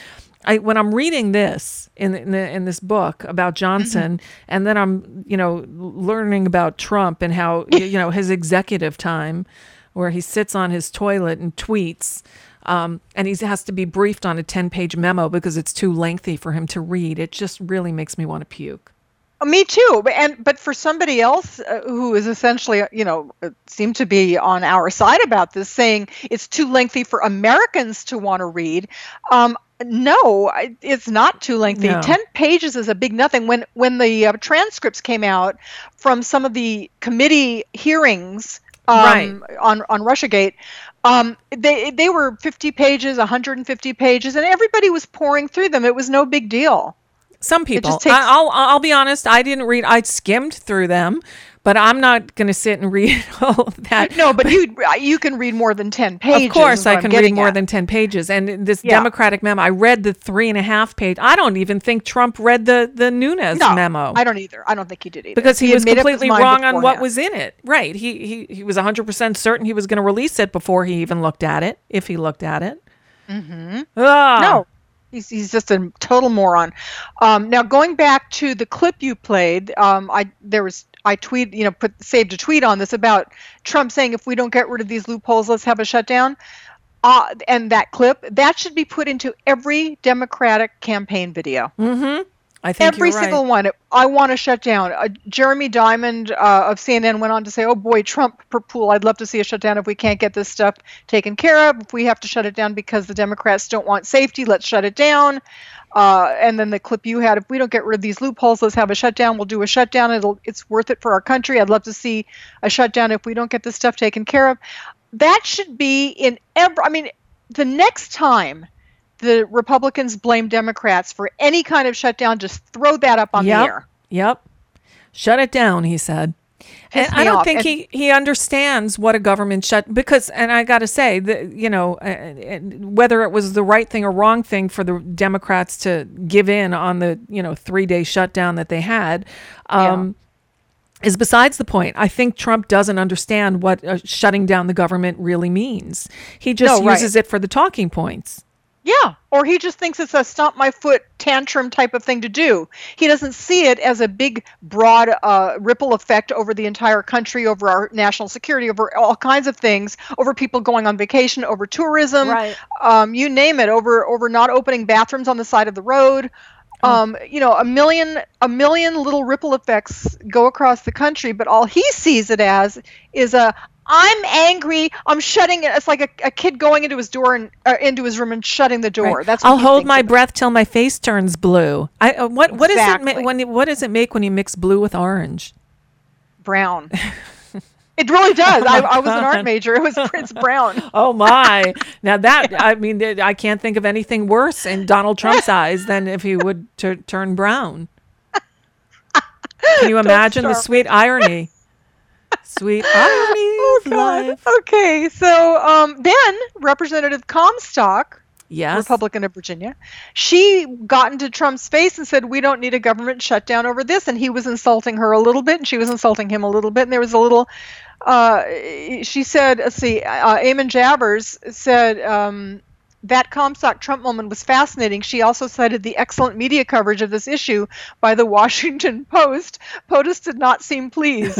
I when I'm reading this in in, the, in this book about Johnson, mm-hmm. and then I'm you know learning about Trump and how you know his executive time, where he sits on his toilet and tweets, um, and he has to be briefed on a ten-page memo because it's too lengthy for him to read. It just really makes me want to puke. Me too, but and but for somebody else uh, who is essentially, you know, seemed to be on our side about this, saying it's too lengthy for Americans to want to read. Um, no, it's not too lengthy. No. Ten pages is a big nothing. When when the uh, transcripts came out from some of the committee hearings um, right. on on Russiagate, um, they they were fifty pages, one hundred fifty pages, and everybody was pouring through them. It was no big deal. Some people. Takes- I, I'll I'll be honest. I didn't read. I skimmed through them, but I'm not going to sit and read all that. No, but you you can read more than ten pages. Of course, I can read more at. than ten pages. And this Yeah. Democratic memo, I read the three and a half page. I don't even think Trump read the the Nunes no, memo. I don't either. I don't think he did either. Because he, was had made up his completely mind wrong on what beforehand. was in it. Right. He he he was one hundred percent certain he was going to release it before he even looked at it, if he looked at it. Mm-hmm. Ah. No. He's, he's just a total moron. Um, now, going back to the clip you played, um, I there was I tweet you know put saved a tweet on this about Trump saying if we don't get rid of these loopholes, let's have a shutdown. Uh, and that clip that should be put into every Democratic campaign video. Mm-hmm. I think Every you're right. single one. I want to shut down. Uh, Jeremy Diamond uh, of C N N went on to say, oh boy, Trump per pool. I'd love to see a shutdown if we can't get this stuff taken care of. If we have to shut it down because the Democrats don't want safety, let's shut it down. Uh, and then the clip you had, if we don't get rid of these loopholes, let's have a shutdown. We'll do a shutdown. It'll, it's worth it for our country. I'd love to see a shutdown if we don't get this stuff taken care of. That should be in every, I mean, the next time the Republicans blame Democrats for any kind of shutdown, just throw that up on yep. the air. Yep. Shut it down, he said. And I don't think he, he understands what a government shut, because, and I got to say, that you know, uh, whether it was the right thing or wrong thing for the Democrats to give in on the, you know, three-day shutdown that they had, um, yeah. is besides the point. I think Trump doesn't understand what uh, shutting down the government really means. He just no, uses right. it for the talking points. Yeah, or he just thinks it's a stomp my foot tantrum type of thing to do. He doesn't see it as a big, broad uh, ripple effect over the entire country, over our national security, over all kinds of things, over people going on vacation, over tourism, right. um, you name it, over over not opening bathrooms on the side of the road. Um, you know, a million a million little ripple effects go across the country, but all he sees it as is a I'm angry. I'm shutting it. It's like a, a kid going into his door and uh, into his room and shutting the door. Right. That's. What I'll he hold my of. breath till my face turns blue. I uh, what what exactly. does it ma- when what does it make when you mix blue with orange? Brown. It really does. I, I was an art major. It was Prince Brown. Oh my! Now that I mean, I can't think of anything worse in Donald Trump's eyes than if he would t- turn brown. Can you imagine the sweet irony? Sweet irony oh, of life. Okay, so um, then Representative Comstock, yes. Republican of Virginia, she got into Trump's face and said, we don't need a government shutdown over this. And he was insulting her a little bit, and she was insulting him a little bit. And there was a little, uh, she said, let's see, uh, Eamon Javers said, um, that Comstock Trump moment was fascinating. She also cited the excellent media coverage of this issue by the Washington Post. POTUS did not seem pleased.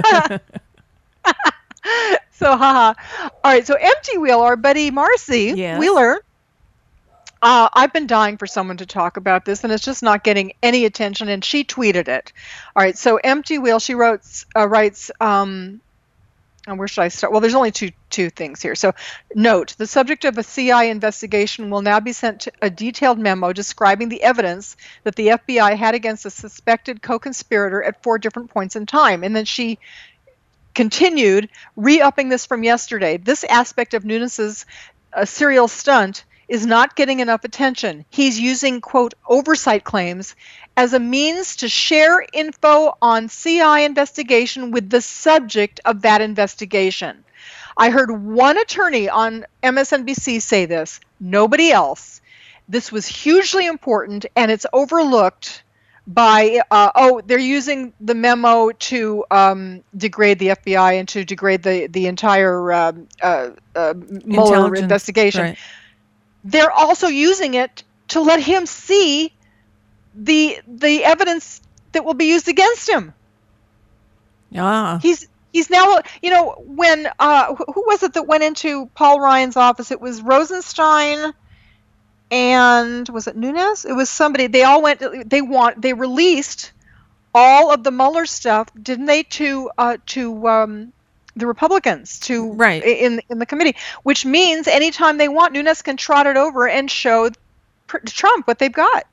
So, haha. All right, so Empty Wheel, our buddy Marcy yes. Wheeler, uh, I've been dying for someone to talk about this, and it's just not getting any attention, and she tweeted it. All right, so Empty Wheel, she wrote, uh, writes, um, and where should I start? Well, there's only two two things here. So note, the subject of a C I investigation will now be sent to a detailed memo describing the evidence that the F B I had against a suspected co-conspirator at four different points in time. And then she continued, re-upping this from yesterday. This aspect of Nunes's uh, serial stunt is not getting enough attention. He's using, quote, oversight claims as a means to share info on C I investigation with the subject of that investigation. I heard one attorney on M S N B C say this, nobody else. This was hugely important, and it's overlooked by, uh, oh, they're using the memo to um, degrade the F B I and to degrade the, the entire um, uh, uh, Mueller investigation. Right. They're also using it to let him see the the evidence that will be used against him. Yeah. He's he's now, you know, when uh, who was it that went into Paul Ryan's office? It was Rosenstein and was it Nunes? It was somebody. They all went. They want. They released all of the Mueller stuff, didn't they? To uh, to um, the Republicans, to right in in the committee, which means anytime they want, Nunes can trot it over and show Trump what they've got.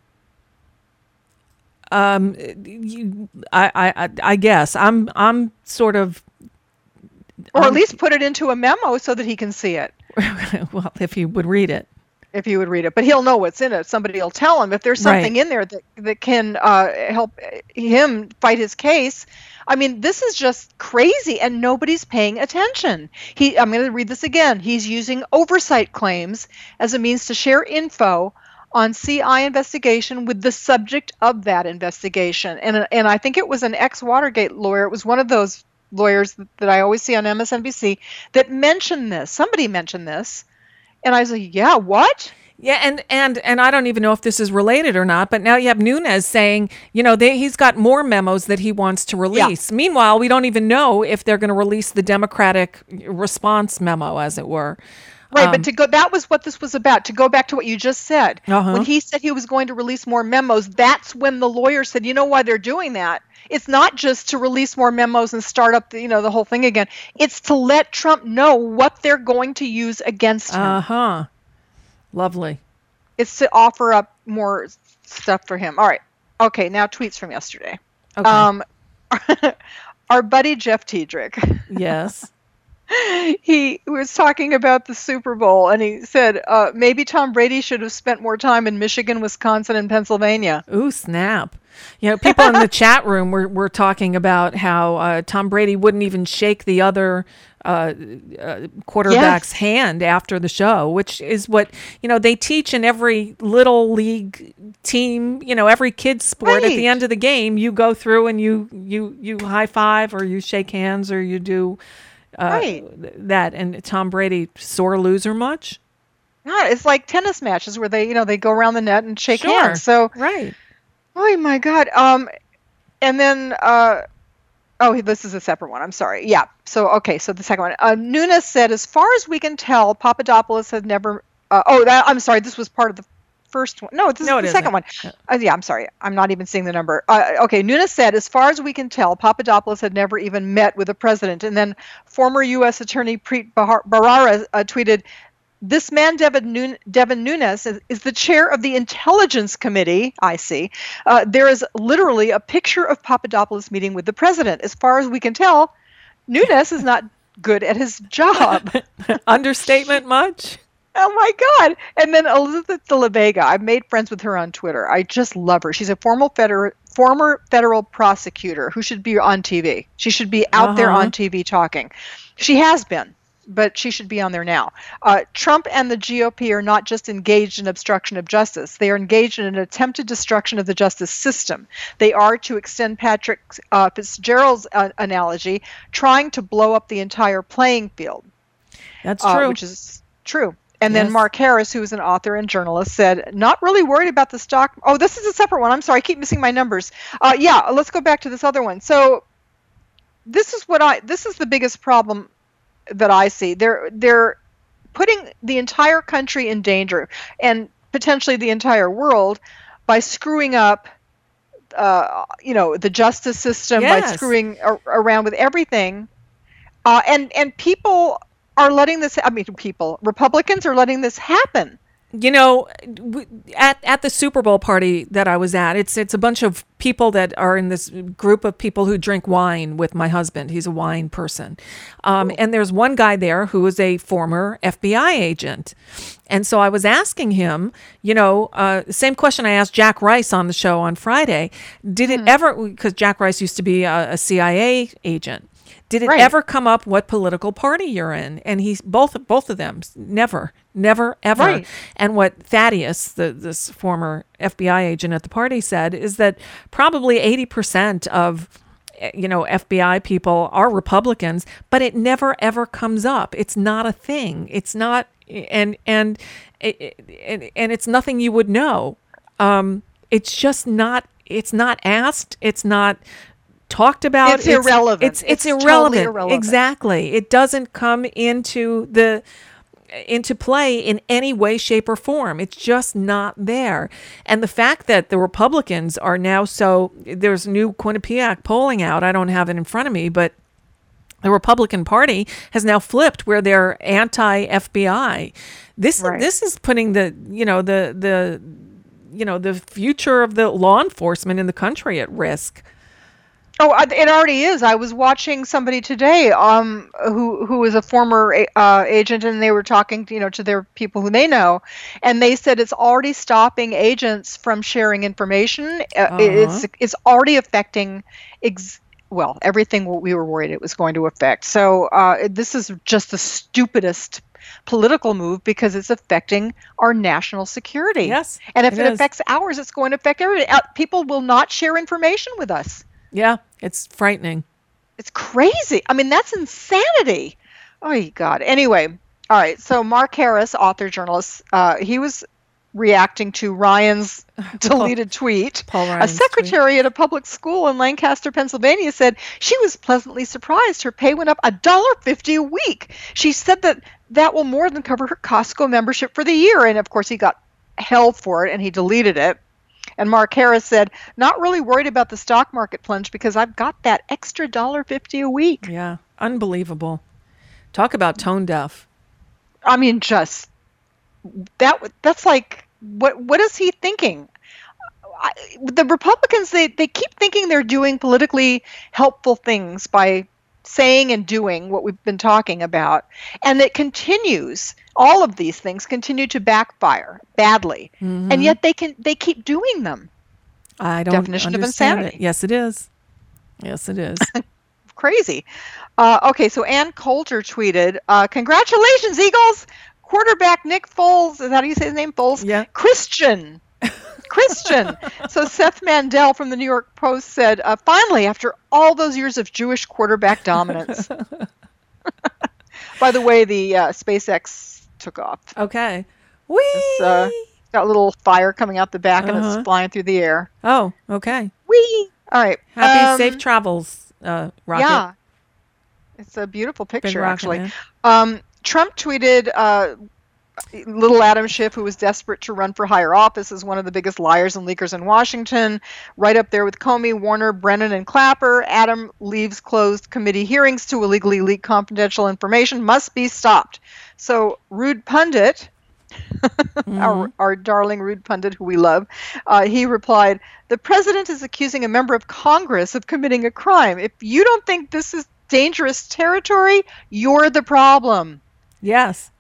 Um, you, I, I, I guess I'm, I'm sort of, or I'm, at least put it into a memo so that he can see it. Well, if he would read it, if he would read it, but he'll know what's in it. Somebody will tell him if there's something right. in there that that can uh, help him fight his case. I mean, this is just crazy, and nobody's paying attention. He, I'm going to read this again. He's using oversight claims as a means to share info on C I investigation with the subject of that investigation. And and I think it was an ex-Watergate lawyer. It was one of those lawyers that, that I always see on M S N B C that mentioned this. Somebody mentioned this. And I was like, yeah, what? Yeah, and, and, and I don't even know if this is related or not, but now you have Nunes saying, you know, they, he's got more memos that he wants to release. Yeah. Meanwhile, we don't even know if they're going to release the Democratic response memo, as it were. Right, um, but to go, that was what this was about. To go back to what you just said, uh-huh. when he said he was going to release more memos, that's when the lawyer said, you know why they're doing that? It's not just to release more memos and start up the, you know, the whole thing again. It's to let Trump know what they're going to use against him. Uh-huh. Lovely. It's to offer up more stuff for him. All right. Okay, now tweets from yesterday. Okay. Um, our buddy Jeff Tiedrich. Yes. He was talking about the Super Bowl, and he said uh, maybe Tom Brady should have spent more time in Michigan, Wisconsin, and Pennsylvania. Ooh, snap. You know, people in the chat room were, were talking about how uh, Tom Brady wouldn't even shake the other uh, uh, quarterback's yes. hand after the show, which is what, you know, they teach in every little league team, you know, every kid's sport. Right. At the end of the game, you go through and you, you, you high five or you shake hands or you do uh, right. that. And Tom Brady, sore loser much? Yeah, it's like tennis matches where they, you know, they go around the net and shake sure. hands. So right. Oh my God. Um, and then, uh, oh, this is a separate one. I'm sorry. Yeah. So, okay. So the second one, uh, Nunes said, as far as we can tell, Papadopoulos had never, uh, oh, that, I'm sorry. This was part of the first one. No, this no, is the isn't. second one. Uh, yeah, I'm sorry. I'm not even seeing the number. Uh, okay. Nunes said, as far as we can tell, Papadopoulos had never even met with the president. And then former U S Attorney Preet Bharara uh, tweeted, this man, Devin, Nun- Devin Nunes, is, is the chair of the Intelligence Committee, I see. Uh, there is literally a picture of Papadopoulos meeting with the president. As far as we can tell, Nunes is not good at his job. Understatement much? Oh, my God. And then Elizabeth de la Vega, I've made friends with her on Twitter. I just love her. She's a former federal, former federal prosecutor who should be on T V. She should be out uh-huh. there on T V talking. She has been. But she should be on there now. Uh, Trump and the G O P are not just engaged in obstruction of justice. They are engaged in an attempted destruction of the justice system. They are, to extend Patrick uh, Fitzgerald's uh, analogy, trying to blow up the entire playing field. That's true. Uh, which is true. And yes. then Mark Harris, who is an author and journalist, said, not really worried about the stock. Oh, this is a separate one. I'm sorry. I keep missing my numbers. Uh, yeah, let's go back to this other one. So this is what I, this is the biggest problem that I see. They're they're putting the entire country in danger and potentially the entire world by screwing up, uh, you know, the justice system, yes. by screwing ar- around with everything. Uh, and, and people are letting this, I mean, people, Republicans are letting this happen. You know, at at the Super Bowl party that I was at, it's it's a bunch of people that are in this group of people who drink wine with my husband. He's a wine person. Um, and there's one guy there who is a former F B I agent. And so I was asking him, you know, uh, same question I asked Jack Rice on the show on Friday. Did it mm-hmm. ever, because Jack Rice used to be a, a C I A agent. Did it right. ever come up what political party you're in? And he's both both of them never, never, ever. Right. And what Thaddeus, the this former F B I agent at the party, said is that probably eighty percent of you know F B I people are Republicans, but it never ever comes up. It's not a thing. It's not and and and, and it's nothing you would know. Um, it's just not. It's not asked. It's not talked about. It's, it's irrelevant. It's it's, it's irrelevant. Totally irrelevant. Exactly. It doesn't come into the into play in any way, shape, or form. It's just not there. And the fact that the Republicans are now so, there's new Quinnipiac polling out. I don't have it in front of me, but the Republican Party has now flipped where they're anti-F B I. This right. this is putting the you know the the you know the future of the law enforcement in the country at risk. Oh, it already is. I was watching somebody today, um, who who is a former uh, agent, and they were talking, you know, to their people who they know, and they said it's already stopping agents from sharing information. Uh, uh-huh. It's it's already affecting, ex- well, everything we were worried it was going to affect. So uh, this is just the stupidest political move because it's affecting our national security. Yes, and if it it, is. affects ours, it's going to affect everybody. Uh, people will not share information with us. Yeah, it's frightening. It's crazy. I mean, that's insanity. Oh, God. Anyway, all right. So Mark Harris, author, journalist, uh, he was reacting to Ryan's deleted tweet. Paul A Ryan's secretary at a public school in Lancaster, Pennsylvania said she was pleasantly surprised her pay went up one dollar fifty a week. She said that that will more than cover her Costco membership for the year. And, of course, he got hell for it, and he deleted it. And Mark Harris said, not really worried about the stock market plunge because I've got that extra one dollar fifty a week. Yeah, unbelievable. Talk about tone deaf. I mean, just, that. that's like, what? what is he thinking? I, the Republicans, they, they keep thinking they're doing politically helpful things by saying and doing what we've been talking about. And it continues. All of these things continue to backfire badly, mm-hmm. and yet they can they keep doing them. I don't Definition of understand insanity. it. Yes, it is. Yes, it is. Crazy. Uh, okay, so Ann Coulter tweeted, uh, "Congratulations, Eagles! Quarterback Nick Foles, is that how you say his name? Foles? Yeah. Christian." Christian. So Seth Mandel from the New York Post said, uh, finally, after all those years of Jewish quarterback dominance. By the way, the uh, SpaceX took off. Okay. Whee! It's uh, got a little fire coming out the back, uh-huh. and it's flying through the air. Oh, okay. Whee! All right. Happy um, safe travels, uh, Rocket. Yeah. It's a beautiful picture, Rocket, actually. man. Um, Trump tweeted, uh, little Adam Schiff, who was desperate to run for higher office, is one of the biggest liars and leakers in Washington, right up there with Comey, Warner, Brennan, and Clapper. Adam leaves closed committee hearings to illegally leak confidential information, must be stopped. So Rude Pundit, mm-hmm. our, our darling Rude Pundit, who we love, uh, he replied, the president is accusing a member of Congress of committing a crime. If you don't think this is dangerous territory, you're the problem. Yes.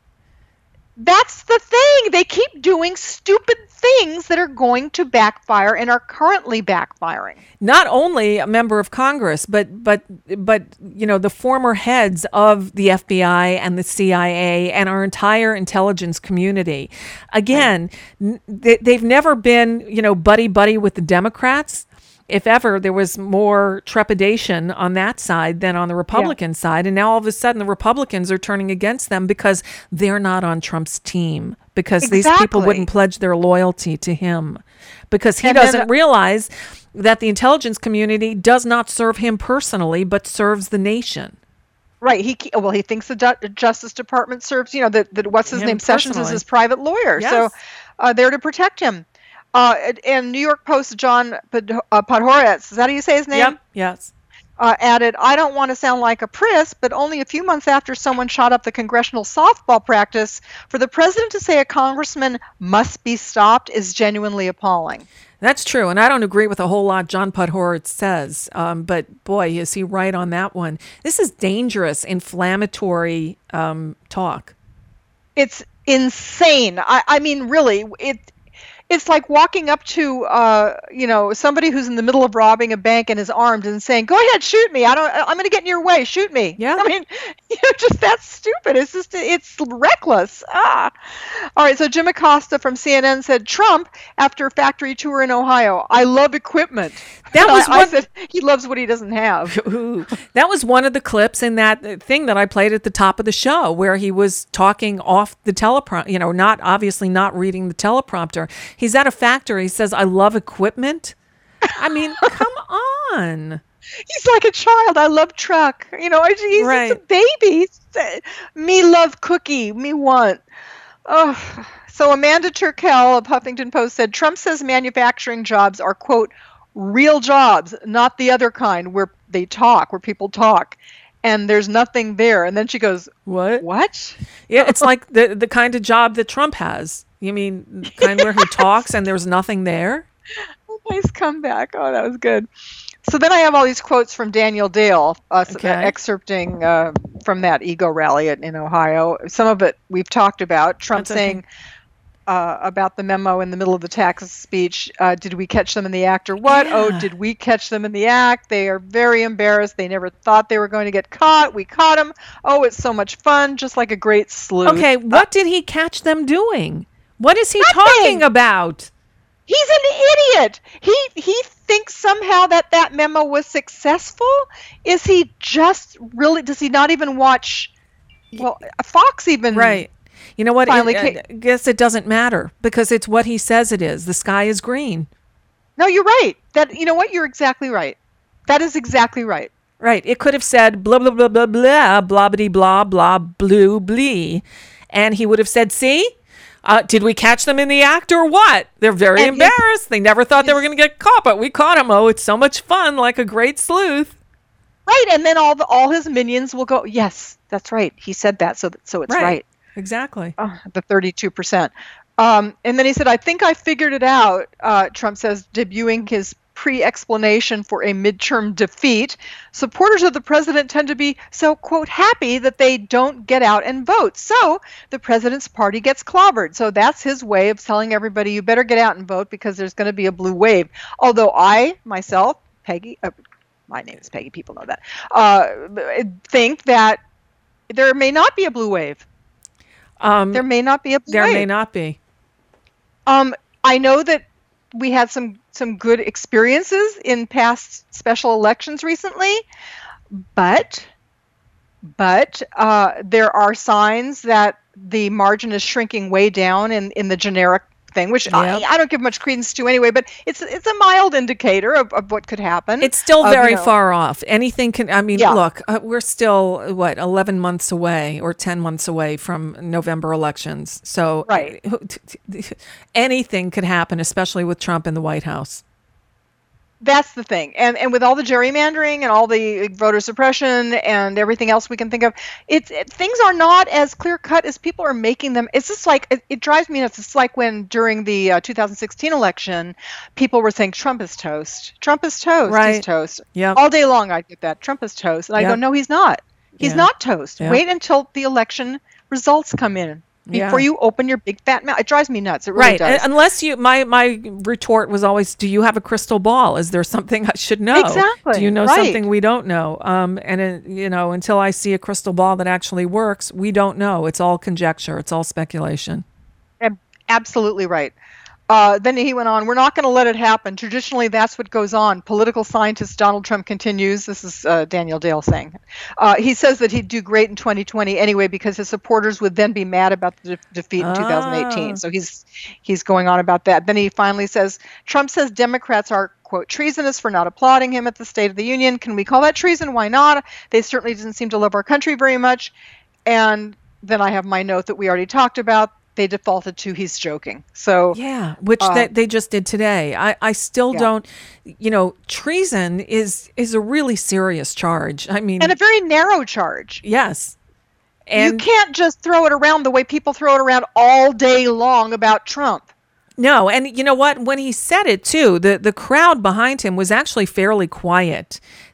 That's the thing. They keep doing stupid things that are going to backfire and are currently backfiring. Not only a member of Congress, but but but you know, the former heads of the F B I and the C I A and our entire intelligence community. Again, right. n- they, they've never been, you know, buddy buddy with the Democrats. If ever, there was more trepidation on that side than on the Republican yeah. side. And now all of a sudden the Republicans are turning against them because they're not on Trump's team, because exactly. these people wouldn't pledge their loyalty to him, because he and doesn't then, realize that the intelligence community does not serve him personally, but serves the nation. Right. He well, he thinks the du- Justice Department serves, you know, that, that what's his him name, Sessions personally. is his private lawyer. Yes. So uh, they're to protect him. Uh, and New York Post John Pod- uh, Podhoretz, is that how you say his name? Yep. Yes. Uh, added, I don't want to sound like a priss, but only a few months after someone shot up the congressional softball practice, for the president to say a congressman must be stopped is genuinely appalling. That's true, and I don't agree with a whole lot John Podhoretz says, um, but boy, is he right on that one. This is dangerous, inflammatory um, talk. It's insane. I, I mean, really, it... it's like walking up to, uh, you know, somebody who's in the middle of robbing a bank and is armed and saying, "Go ahead, shoot me. I don't. I'm going to get in your way. Shoot me." Yeah. I mean, you know, just that's stupid. It's just it's reckless. Ah. All right. So Jim Acosta from C N N said Trump after a factory tour in Ohio. I love equipment. That And was I, I one- said he loves what he doesn't have. Ooh, that was one of the clips in that thing that I played at the top of the show where he was talking off the teleprompter, you know, not obviously not reading the teleprompter. He's at a factory. He says, "I love equipment." I mean, come on. He's like a child. I love truck. You know, I- he's Right. just a baby. He's, uh, me love cookie. Me want. Oh. So Amanda Turkel of Huffington Post said, Trump says manufacturing jobs are, quote, real jobs, not the other kind where they talk, where people talk. And there's nothing there. And then she goes, What? What? Yeah, it's like the the kind of job that Trump has. You mean the kind where he talks and there's nothing there? Nice comeback. Oh, that was good. So then I have all these quotes from Daniel Dale, uh, Okay. excerpting uh, from that ego rally at, in Ohio. Some of it we've talked about. Trump That's okay. saying uh, about the memo in the middle of the tax speech, uh, did we catch them in the act or what? Yeah. Oh, did we catch them in the act? They are very embarrassed. They never thought they were going to get caught. We caught them. Oh, it's so much fun, just like a great sleuth. Okay, what did he catch them doing? What is he Nothing. talking about? He's an idiot. He he thinks somehow that that memo was successful. Is he just really? Does he not even watch? Well, Fox even Right. You know what? Finally It- ca- I guess it doesn't matter because it's what he says it is. The sky is green. No, you're right. That you know what? You're exactly right. That is exactly right. Right. It could have said blah, blah, blah, blah, blah, blah, blah, blah, blah, blue, blee. And he would have said, see, uh, did we catch them in the act or what? They're very And his- embarrassed. They never thought they were going to get caught, but we caught them. Oh, it's so much fun, like a great sleuth. Right, and then all the all his minions will go, yes, that's right. He said that, so so it's right. Exactly. Oh, the thirty-two percent. Um, and then he said, I think I figured it out, uh, Trump says, debuting his pre-explanation for a midterm defeat. Supporters of the president tend to be so, quote, happy that they don't get out and vote. So the president's party gets clobbered. So that's his way of telling everybody, you better get out and vote because there's going to be a blue wave. Although I, myself, Peggy, uh, my name is Peggy, people know that, uh, think that there may not be a blue wave. Um, there may not be a blue there wave. may not be. Um, I know that we had some some good experiences in past special elections recently, but but uh, there are signs that the margin is shrinking way down in, in the generic thing, which I, Yep. I don't give much credence to anyway. But it's it's a mild indicator of, of what could happen. It's still of, very you know, far off. Anything can, I mean, Yeah. look, uh, we're still, what, eleven months away or ten months away from November elections. So Right. uh, anything could happen, especially with Trump in the White House. That's the thing. And and with all the gerrymandering and all the voter suppression and everything else we can think of, it's it, things are not as clear cut as people are making them. It's just like, it, it drives me nuts. It's like when during the uh, two thousand sixteen election, people were saying Trump is toast. Trump is toast. Right. He's toast. Yep. All day long I get that. Trump is toast. And I go, Yep. no, he's not. He's Yeah. not toast. Yep. Wait until the election results come in Yeah. before you open your big fat mouth. It drives me nuts. It really Right. does. Un- Unless you, my, my retort was always, do you have a crystal ball? Is there something I should know? Exactly. Do you know Right. something we don't know? Um, and, uh, you know, until I see a crystal ball that actually works, we don't know. It's all conjecture. It's all speculation. Ab- Absolutely right. Uh, then he went on, we're not going to let it happen. Traditionally, that's what goes on. Political scientist Donald Trump continues. This is uh, Daniel Dale saying. Uh, he says that he'd do great in twenty twenty anyway because his supporters would then be mad about the de- defeat in two thousand eighteen. Ah. So he's he's going on about that. Then he finally says, Trump says Democrats are, quote, treasonous for not applauding him at the State of the Union. Can we call that treason? Why not? They certainly didn't seem to love our country very much. And then I have my note that we already talked about. They defaulted to he's joking. So Yeah, which uh, they, they just did today. I, I still Yeah. don't, you know, treason is is a really serious charge. I mean, and a very narrow charge. yes. You And can't just throw it around the way people throw it around all day long about Trump. no, and you know what? When he said it too, the, the crowd behind him was actually fairly quiet.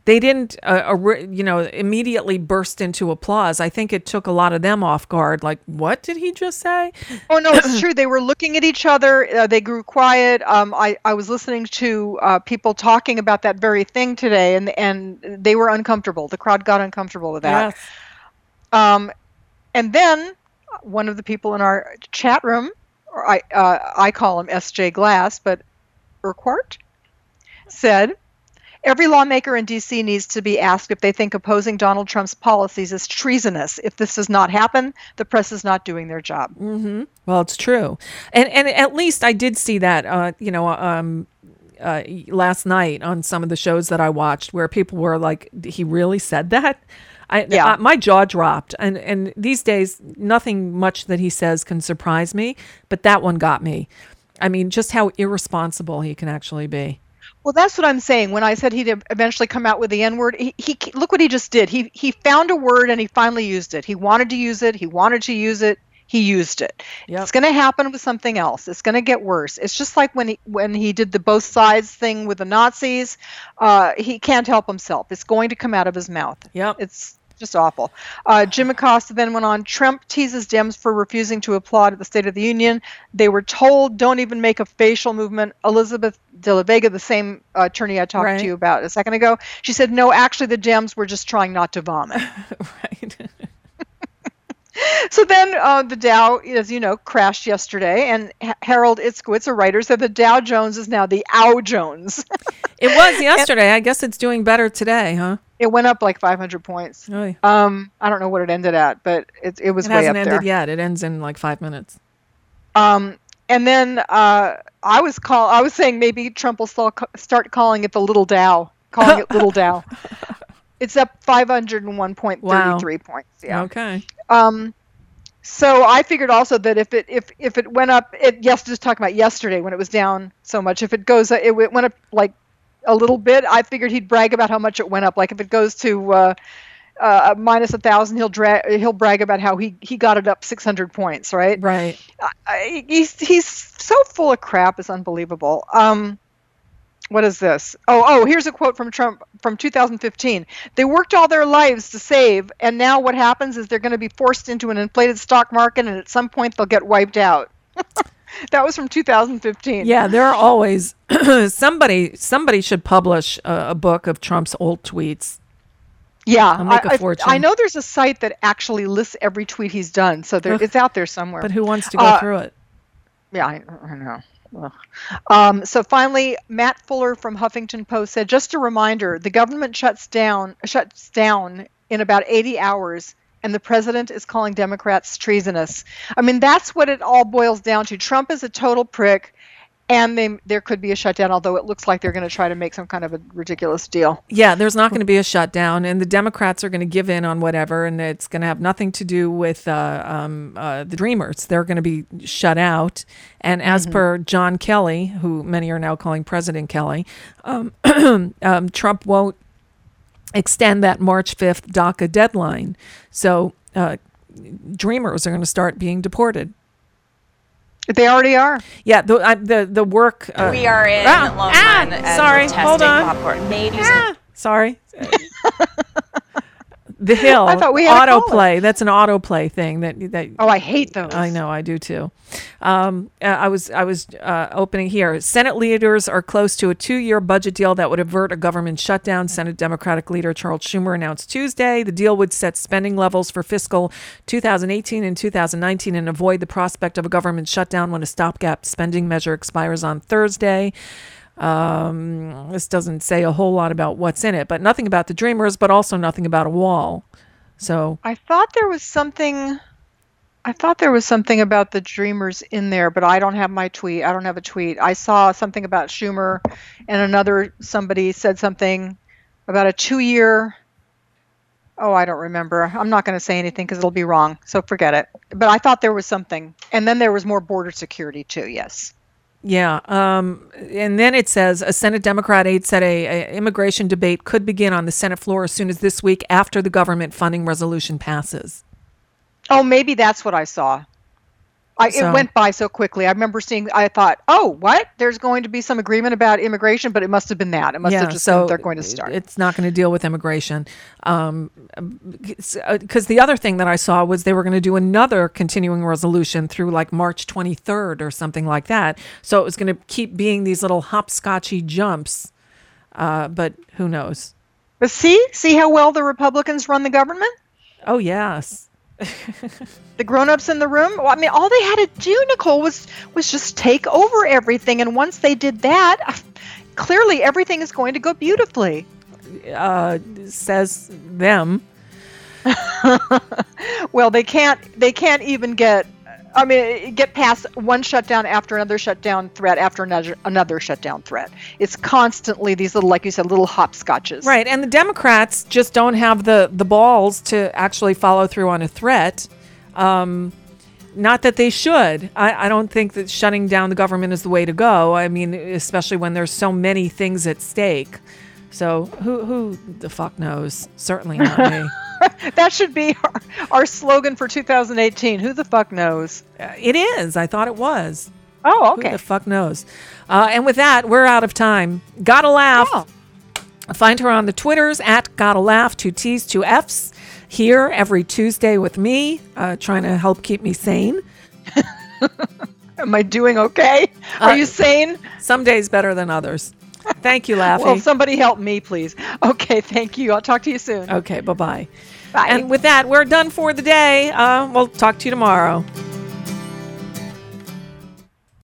they didn't, uh, uh, you know, immediately burst into applause. I think it took a lot of them off guard. Like, what did he just say? Oh, no, it's true. They were looking at each other. Uh, they grew quiet. Um, I, I was listening to uh, people talking about that very thing today, and and they were uncomfortable. The crowd got uncomfortable with that. Yes. Um, and then one of the people in our chat room, or I uh, I call him S J Glass, but Urquhart, said, every lawmaker in D C needs to be asked if they think opposing Donald Trump's policies is treasonous. If this does not happen, the press is not doing their job. Mm-hmm. Well, it's true. And and at least I did see that, uh, you know, um, uh, last night on some of the shows that I watched where people were like, he really said that? I, Yeah. I, my jaw dropped. And, and these days, nothing much that he says can surprise me, but that one got me. I mean, just how irresponsible he can actually be. Well, that's what I'm saying. When I said he'd eventually come out with the N-word, he, he look what he just did. He he found a word and he finally used it. He wanted to use it. He wanted to use it. He used it. Yep. It's going to happen with something else. It's going to get worse. It's just like when he when he did the both sides thing with the Nazis. Uh, he can't help himself. It's going to come out of his mouth. Yep. It's just awful. Uh, Jim Acosta then went on, Trump teases Dems for refusing to applaud at the State of the Union. They were told, don't even make a facial movement. Elizabeth De La Vega, the same uh, attorney I talked Right. to you about a second ago, she said, no, actually the Dems were just trying not to vomit. Right. So then uh, the Dow, as you know, crashed yesterday, and H- Harold Itzkowitz, a writer, said the Dow Jones is now the Ow Jones. It was yesterday. I guess it's doing better today, huh? It went up like five hundred points. Oh, yeah. Um, I don't know what it ended at, but it, it was It way hasn't up ended there. yet. It ends in like five minutes. Um, and then uh, I was call I was saying maybe Trump will still ca- start calling it the Little Dow, calling it Little Dow. It's up five hundred one point three three points. Yeah. Okay. Um, so I figured also that if it if if it went up, it yes, just talking about yesterday when it was down so much. If it goes, it w- went up like a little bit. I figured he'd brag about how much it went up. Like if it goes to uh, uh, minus a thousand, he'll drag he'll brag about how he he got it up six hundred points. Right. Right. I, he's he's so full of crap. It's unbelievable. Um, what is this? Oh, oh, here's a quote from Trump from two thousand fifteen. They worked all their lives to save, and now what happens is they're going to be forced into an inflated stock market, and at some point they'll get wiped out. That was from two thousand fifteen. Yeah, there are always somebody. Somebody should publish a, a book of Trump's old tweets. Yeah, I'll make a I, I- fortune. I know there's a site that actually lists every tweet he's done, so there, Ugh. it's out there somewhere. But who wants to go Uh, through it? Yeah, I, I know. Ugh. Um, so finally, Matt Fuller from Huffington Post said, just a reminder, the government shuts down shuts down in about eighty hours, and the president is calling Democrats treasonous. I mean, that's what it all boils down to. Trump is a total prick, and they, there could be a shutdown, although it looks like they're going to try to make some kind of a ridiculous deal. Yeah, there's not going to be a shutdown, and the Democrats are going to give in on whatever, and it's going to have nothing to do with uh, um, uh, the Dreamers. They're going to be shut out. And as Mhm. per John Kelly, who many are now calling President Kelly, um, um, Trump won't extend that March fifth DACA deadline. So uh, Dreamers are going to start being deported. They already are. Yeah, the I, the the work. Uh, We are in ah, Long ah, Run and sorry, testing hold on. popcorn. Maybe Ah, sorry. The Hill I thought we had a autoplay. That's an autoplay thing. That that. Oh, I hate those. I know, I do too. Um, uh, I was I was uh, opening here. Senate leaders are close to a two-year budget deal that would avert a government shutdown. Senate Democratic leader Charles Schumer announced Tuesday the deal would set spending levels for fiscal two thousand eighteen and two thousand nineteen and avoid the prospect of a government shutdown when a stopgap spending measure expires on Thursday. Um, this doesn't say a whole lot about what's in it, but nothing about the Dreamers, but also nothing about a wall. So I thought there was something. I thought there was something about the Dreamers in there, but I don't have my tweet. I don't have a tweet. I saw something about Schumer, and another somebody said something about a two-year. Oh, I don't remember. I'm not going to say anything because it'll be wrong, so forget it. But I thought there was something, and then there was more border security too. Yes. yeah, um, and then it says a Senate Democrat aide said a, a immigration debate could begin on the Senate floor as soon as this week after the government funding resolution passes. Oh, maybe that's what I saw. I, So- it went by so quickly. I remember seeing, I thought, oh, what? There's going to be some agreement about immigration, but it must have been that. It must yeah, have just so been they're going to start. It's not going to deal with immigration. Um, because the other thing that I saw was they were going to do another continuing resolution through like March twenty-third or something like that. So it was going to keep being these little hopscotchy jumps. Uh, but who knows? But see, see how well the Republicans run the government? Oh, yes. The grown-ups in the room. Well, I mean, all they had to do, Nicole, was was just take over everything. And once they did that, clearly everything is going to go beautifully. Uh, says them. Well, they can't. They can't even get. I mean, get past one shutdown after another shutdown threat after another another shutdown threat. It's constantly these little, like you said, little hopscotches. Right, and the Democrats just don't have the, the balls to actually follow through on a threat. Um, not that they should. I, I don't think that shutting down the government is the way to go. I mean, especially when there's so many things at stake. So who who the fuck knows? Certainly not me. That should be our, our slogan for two thousand eighteen. Who the fuck knows? Uh, it is. I thought it was. Oh, okay. Who the fuck knows? Uh, and with that, we're out of time. Gotta laugh. Oh. Find her on the Twitters at Gotta Laugh, two T's, two F's. Here every Tuesday with me, uh, trying to help keep me sane. Am I doing okay? Are Uh, you sane? Some days better than others. Thank you, Laffy. Well, somebody help me, please. Okay, thank you. I'll talk to you soon. Okay, bye-bye. Bye. And with that, we're done for the day. Uh, we'll talk to you tomorrow.